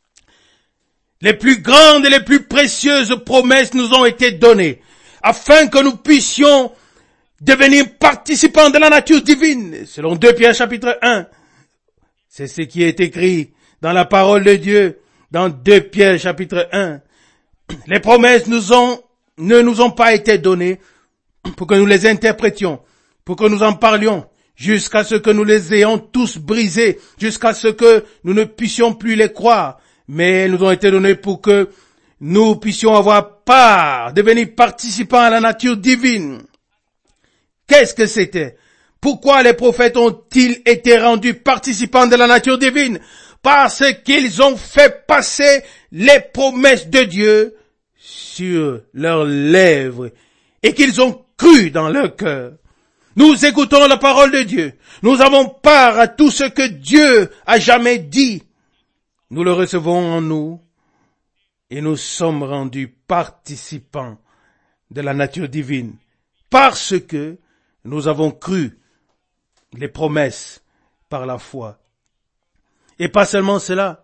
les plus grandes et les plus précieuses promesses nous ont été données afin que nous puissions devenir participants de la nature divine. Selon 2 Pierre chapitre 1. C'est ce qui est écrit dans la parole de Dieu, dans 2 Pierre chapitre 1. Les promesses ne nous ont pas été données pour que nous les interprétions, pour que nous en parlions, jusqu'à ce que nous les ayons tous brisés, jusqu'à ce que nous ne puissions plus les croire. Mais elles nous ont été données pour que nous puissions avoir part, devenir participants à la nature divine. Qu'est-ce que c'était? Pourquoi les prophètes ont-ils été rendus participants de la nature divine? Parce qu'ils ont fait passer les promesses de Dieu sur leurs lèvres et qu'ils ont cru dans leur cœur. Nous écoutons la parole de Dieu. Nous avons part à tout ce que Dieu a jamais dit. Nous le recevons en nous et nous sommes rendus participants de la nature divine parce que nous avons cru les promesses par la foi. Et pas seulement cela,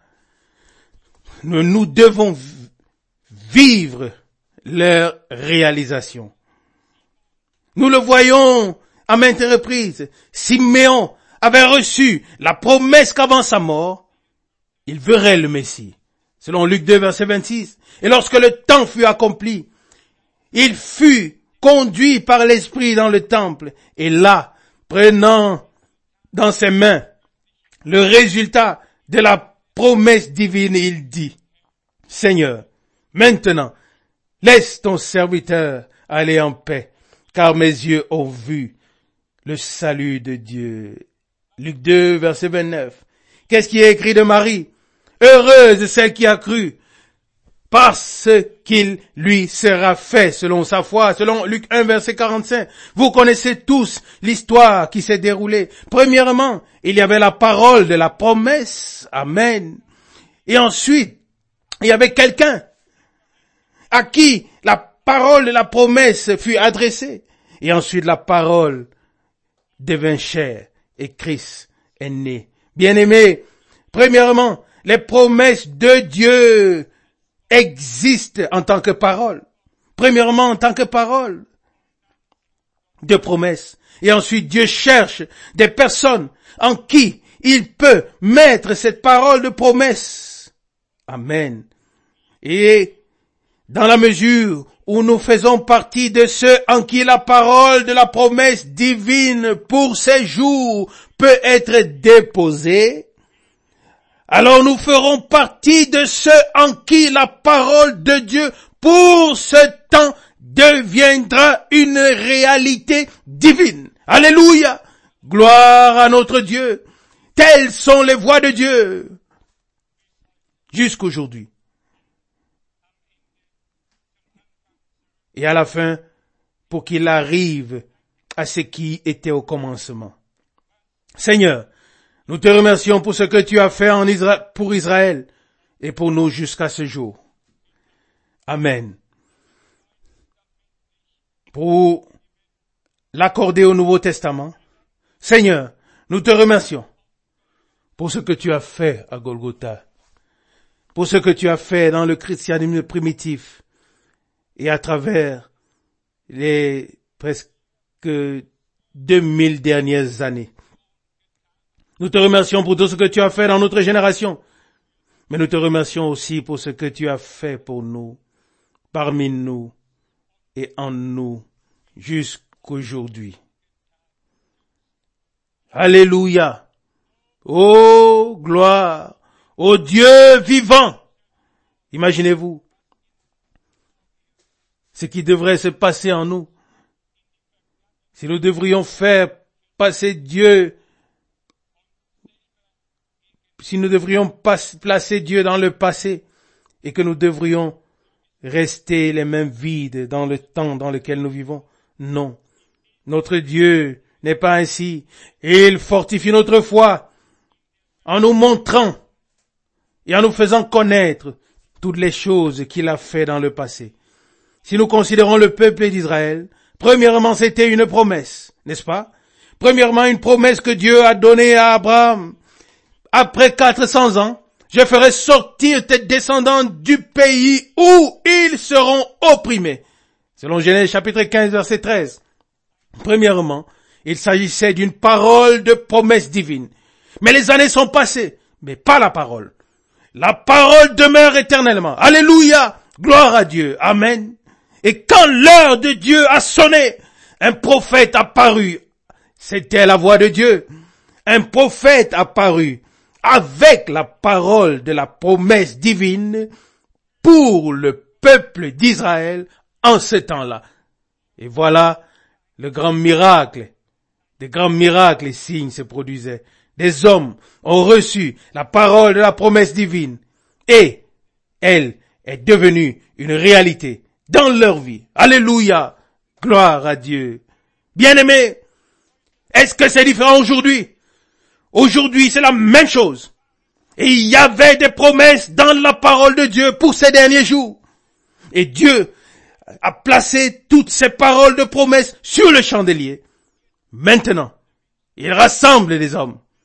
nous devons vivre leur réalisation. Nous le voyons à maintes reprises. Siméon avait reçu la promesse qu'avant sa mort, il verrait le Messie. Selon Luc 2, verset 26. Et lorsque le temps fut accompli, il fut conduit par l'Esprit dans le temple. Et là, prenant dans ses mains le résultat de la promesse divine, il dit, Seigneur, maintenant, laisse ton serviteur aller en paix, car mes yeux ont vu le salut de Dieu. Luc 2, verset 29. Qu'est-ce qui est écrit de Marie? Heureuse celle qui a cru, parce qu'il lui sera fait selon sa foi, selon Luc 1, verset 45. Vous connaissez tous l'histoire qui s'est déroulée. Premièrement, il y avait la parole de la promesse. Amen. Et ensuite, il y avait quelqu'un à qui la parole de la promesse fut adressée. Et ensuite, la parole devint chair et Christ est né. Bien-aimés, premièrement, les promesses de Dieu existent en tant que parole. Premièrement, en tant que parole de promesse. Et ensuite, Dieu cherche des personnes en qui il peut mettre cette parole de promesse. Amen. Et dans la mesure où nous faisons partie de ceux en qui la parole de la promesse divine pour ces jours peut être déposée, alors nous ferons partie de ceux en qui la parole de Dieu pour ce temps deviendra une réalité divine. Alléluia! Gloire à notre Dieu! Telles sont les voies de Dieu jusqu'aujourd'hui. Et à la fin, pour qu'il arrive à ce qui était au commencement. Seigneur, nous te remercions pour ce que tu as fait pour Israël et pour nous jusqu'à ce jour. Amen. Pour l'accorder au Nouveau Testament, Seigneur, nous te remercions pour ce que tu as fait à Golgotha, pour ce que tu as fait dans le christianisme primitif et à travers les presque 2000 dernières années. Nous te remercions pour tout ce que tu as fait dans notre génération. Mais nous te remercions aussi pour ce que tu as fait pour nous, parmi nous et en nous, jusqu'aujourd'hui. Alléluia. Oh, gloire. Oh Dieu vivant. Imaginez-vous ce qui devrait se passer en nous. Si nous devrions faire passer Dieu, si nous devrions placer Dieu dans le passé et que nous devrions rester les mains vides dans le temps dans lequel nous vivons. Non. Notre Dieu n'est pas ainsi. Et il fortifie notre foi en nous montrant et en nous faisant connaître toutes les choses qu'il a fait dans le passé. Si nous considérons le peuple d'Israël, premièrement, c'était une promesse, n'est-ce pas? Premièrement, une promesse que Dieu a donnée à Abraham. Après 400 ans, je ferai sortir tes descendants du pays où ils seront opprimés. Selon Genèse chapitre 15, verset 13. Premièrement, il s'agissait d'une parole de promesse divine. Mais les années sont passées, mais pas la parole. La parole demeure éternellement. Alléluia! Gloire à Dieu. Amen. Et quand l'heure de Dieu a sonné, un prophète apparut. C'était la voix de Dieu. Un prophète apparut avec la parole de la promesse divine pour le peuple d'Israël en ce temps-là. Et voilà le grand miracle. Des grands miracles et signes se produisaient. Des hommes ont reçu la parole de la promesse divine et elle est devenue une réalité dans leur vie. Alléluia! Gloire à Dieu. Bien-aimés, est-ce que c'est différent aujourd'hui? Aujourd'hui, c'est la même chose. Et il y avait des promesses dans la parole de Dieu pour ces derniers jours. Et Dieu a placé toutes ces paroles de promesses sur le chandelier. Maintenant, il rassemble les hommes.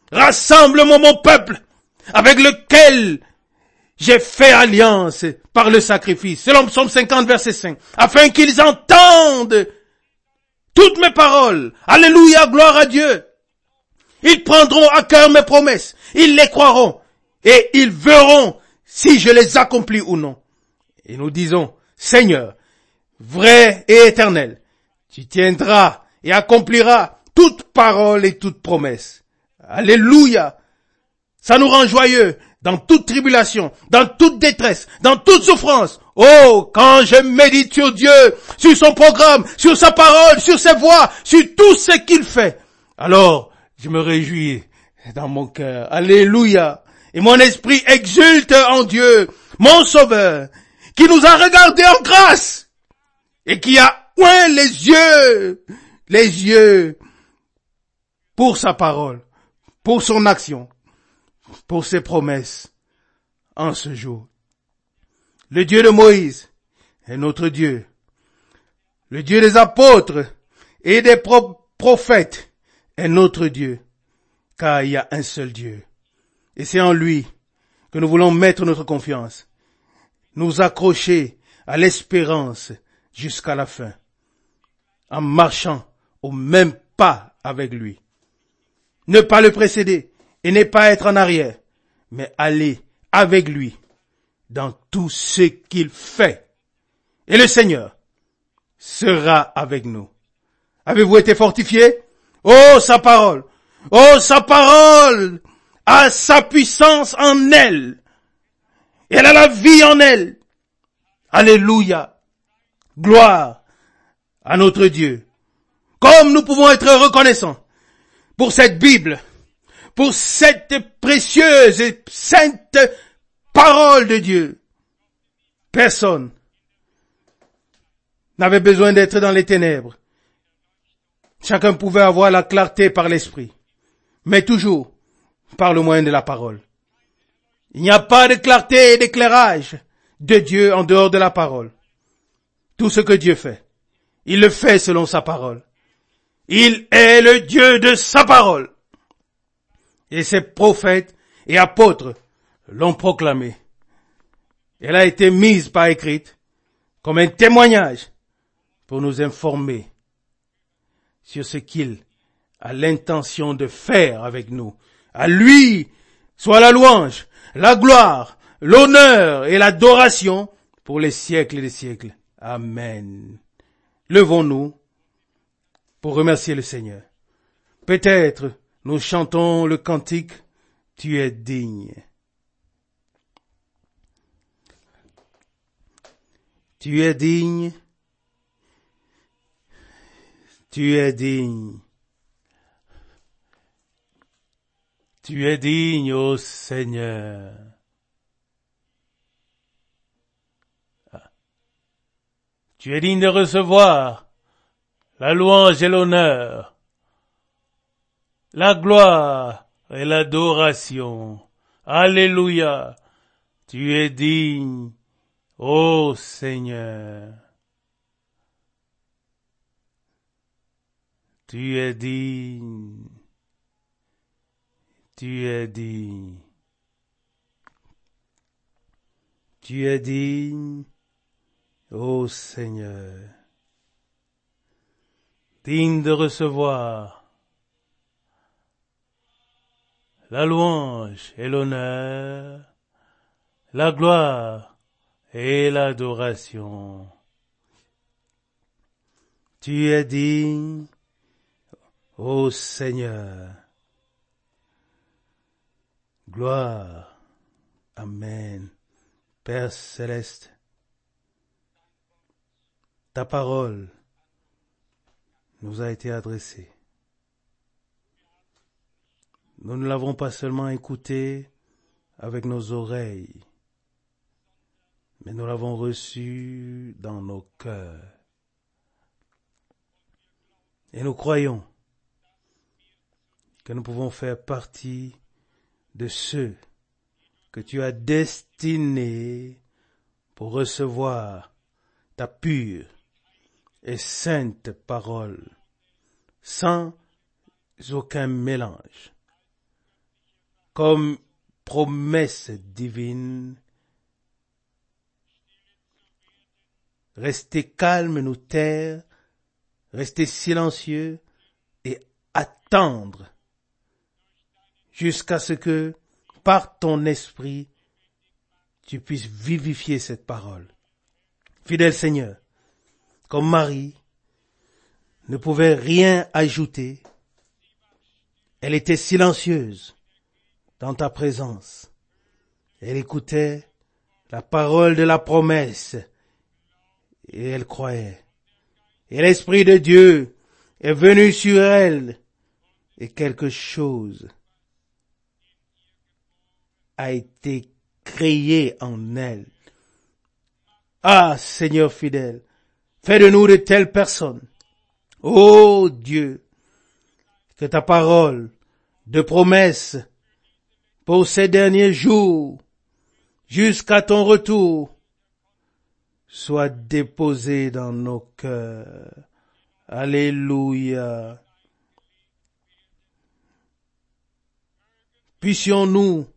Rassemble-moi mon peuple, avec lequel j'ai fait alliance par le sacrifice. Selon Psaume 50, verset 5. Afin qu'ils entendent toutes mes paroles. Alléluia, gloire à Dieu. Ils prendront à cœur mes promesses. Ils les croiront. Et ils verront si je les accomplis ou non. Et nous disons, Seigneur, vrai et éternel, tu tiendras et accompliras toute parole et toute promesse. Alléluia. Ça nous rend joyeux dans toute tribulation, dans toute détresse, dans toute souffrance. Oh, quand je médite sur Dieu, sur son programme, sur sa parole, sur ses voies, sur tout ce qu'il fait, alors je me réjouis dans mon cœur. Alléluia. Et mon esprit exulte en Dieu, mon Sauveur, qui nous a regardés en grâce et qui a oint les yeux pour sa parole, pour son action, pour ses promesses en ce jour. Le Dieu de Moïse est notre Dieu. Le Dieu des apôtres et des prophètes est notre Dieu, car il y a un seul Dieu. Et c'est en lui que nous voulons mettre notre confiance, nous accrocher à l'espérance jusqu'à la fin, en marchant au même pas avec lui. Ne pas le précéder et ne pas être en arrière, mais aller avec lui dans tout ce qu'il fait. Et le Seigneur sera avec nous. Avez-vous été fortifiés? Oh, sa parole! Oh, sa parole a sa puissance en elle. Elle a la vie en elle. Alléluia. Gloire à notre Dieu. Comme nous pouvons être reconnaissants pour cette Bible, pour cette précieuse et sainte parole de Dieu. Personne n'avait besoin d'être dans les ténèbres. Chacun pouvait avoir la clarté par l'esprit, mais toujours par le moyen de la parole. Il n'y a pas de clarté et d'éclairage de Dieu en dehors de la parole. Tout ce que Dieu fait, il le fait selon sa parole. Il est le Dieu de sa parole. Et ses prophètes et apôtres l'ont proclamé. Elle a été mise par écrite comme un témoignage pour nous informer sur ce qu'il a l'intention de faire avec nous. À lui soit la louange, la gloire, l'honneur et l'adoration pour les siècles des siècles. Amen. Levons-nous pour remercier le Seigneur. Peut-être nous chantons le cantique « Tu es digne ». Tu es digne, tu es digne, tu es digne, ô Seigneur. Tu es digne de recevoir la louange et l'honneur, la gloire et l'adoration. Alléluia, tu es digne, ô Seigneur. Tu es digne, tu es digne, tu es digne, ô Seigneur, digne de recevoir la louange et l'honneur, la gloire et l'adoration. Tu es digne, ô Seigneur. Gloire. Amen. Père céleste, ta parole nous a été adressée. Nous ne l'avons pas seulement écoutée avec nos oreilles, mais nous l'avons reçue dans nos cœurs. Et nous croyons que nous pouvons faire partie de ceux que tu as destinés pour recevoir ta pure et sainte parole, sans aucun mélange, comme promesse divine. Rester calme, nous taire, rester silencieux et attendre jusqu'à ce que, par ton esprit, tu puisses vivifier cette parole. Fidèle Seigneur, comme Marie ne pouvait rien ajouter, elle était silencieuse dans ta présence. Elle écoutait la parole de la promesse et elle croyait. Et l'Esprit de Dieu est venu sur elle et quelque chose a été créé en elle. Ah, Seigneur fidèle, fais de nous de telles personnes. Ô Dieu, que ta parole de promesse pour ces derniers jours, jusqu'à ton retour, soit déposée dans nos cœurs. Alléluia. Puissions-nous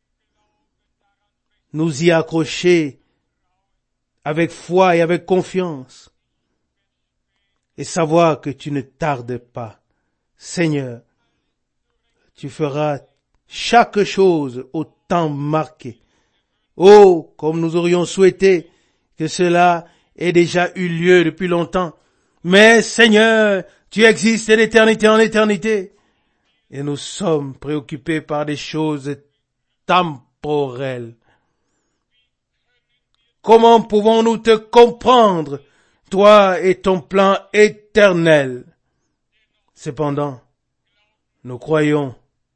nous y accrocher avec foi et avec confiance et savoir que tu ne tardes pas. Seigneur, tu feras chaque chose au temps marqué. Oh, comme nous aurions souhaité que cela ait déjà eu lieu depuis longtemps. Mais Seigneur, tu existes d'éternité en éternité. Et nous sommes préoccupés par des choses temporelles. Comment pouvons-nous te comprendre, toi et ton plan éternel? Cependant, nous croyons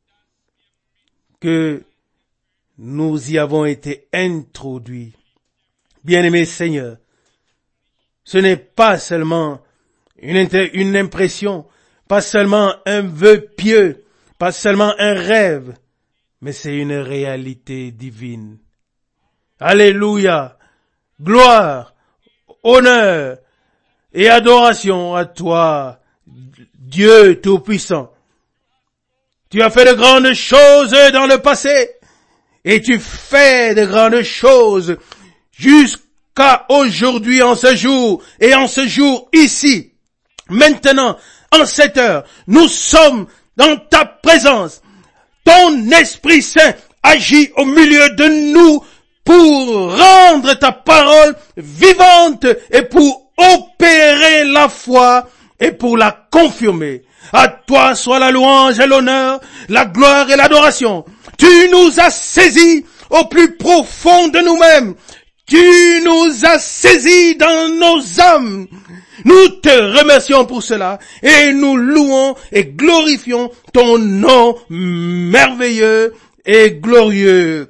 que nous y avons été introduits. Bien-aimé Seigneur, ce n'est pas seulement une impression, pas seulement un vœu pieux, pas seulement un rêve, mais c'est une réalité divine. Alléluia! Gloire, honneur et adoration à toi, Dieu Tout-Puissant. Tu as fait de grandes choses dans le passé et tu fais de grandes choses jusqu'à aujourd'hui, en ce jour et en ce jour ici. Maintenant, en cette heure, nous sommes dans ta présence. Ton Esprit Saint agit au milieu de nous pour rendre ta parole vivante et pour opérer la foi et pour la confirmer. À toi soit la louange et l'honneur, la gloire et l'adoration. Tu nous as saisis au plus profond de nous-mêmes. Tu nous as saisis dans nos âmes. Nous te remercions pour cela et nous louons et glorifions ton nom merveilleux et glorieux.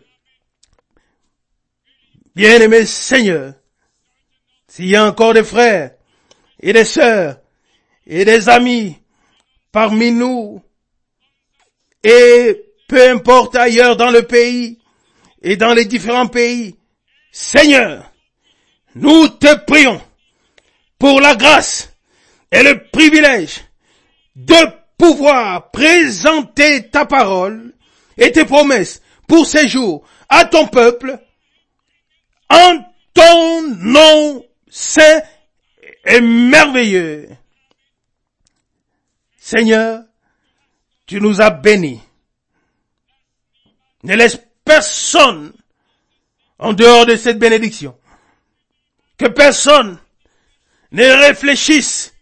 Bien-aimé Seigneur, s'il y a encore des frères et des sœurs et des amis parmi nous, et peu importe ailleurs dans le pays et dans les différents pays, Seigneur, nous te prions pour la grâce et le privilège de pouvoir présenter ta parole et tes promesses pour ces jours à ton peuple, en ton nom saint et merveilleux. Seigneur, tu nous as bénis. Ne laisse personne en dehors de cette bénédiction. Que personne ne réfléchisse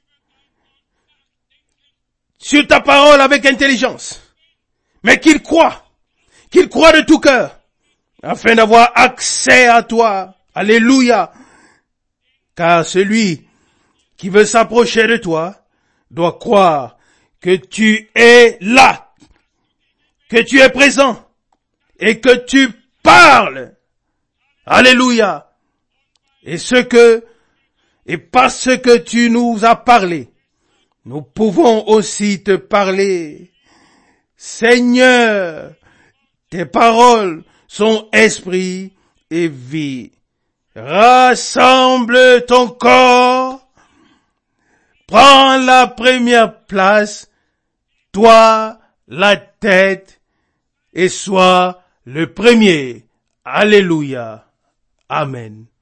sur ta parole avec intelligence, mais qu'il croit de tout cœur, afin d'avoir accès à toi. Alléluia. Car celui qui veut s'approcher de toi doit croire que tu es là, que tu es présent et que tu parles. Alléluia. Et parce que tu nous as parlé, nous pouvons aussi te parler. Seigneur, tes paroles sont esprit et vie. Rassemble ton corps. Prends la première place. Toi, la tête et sois le premier. Alléluia. Amen.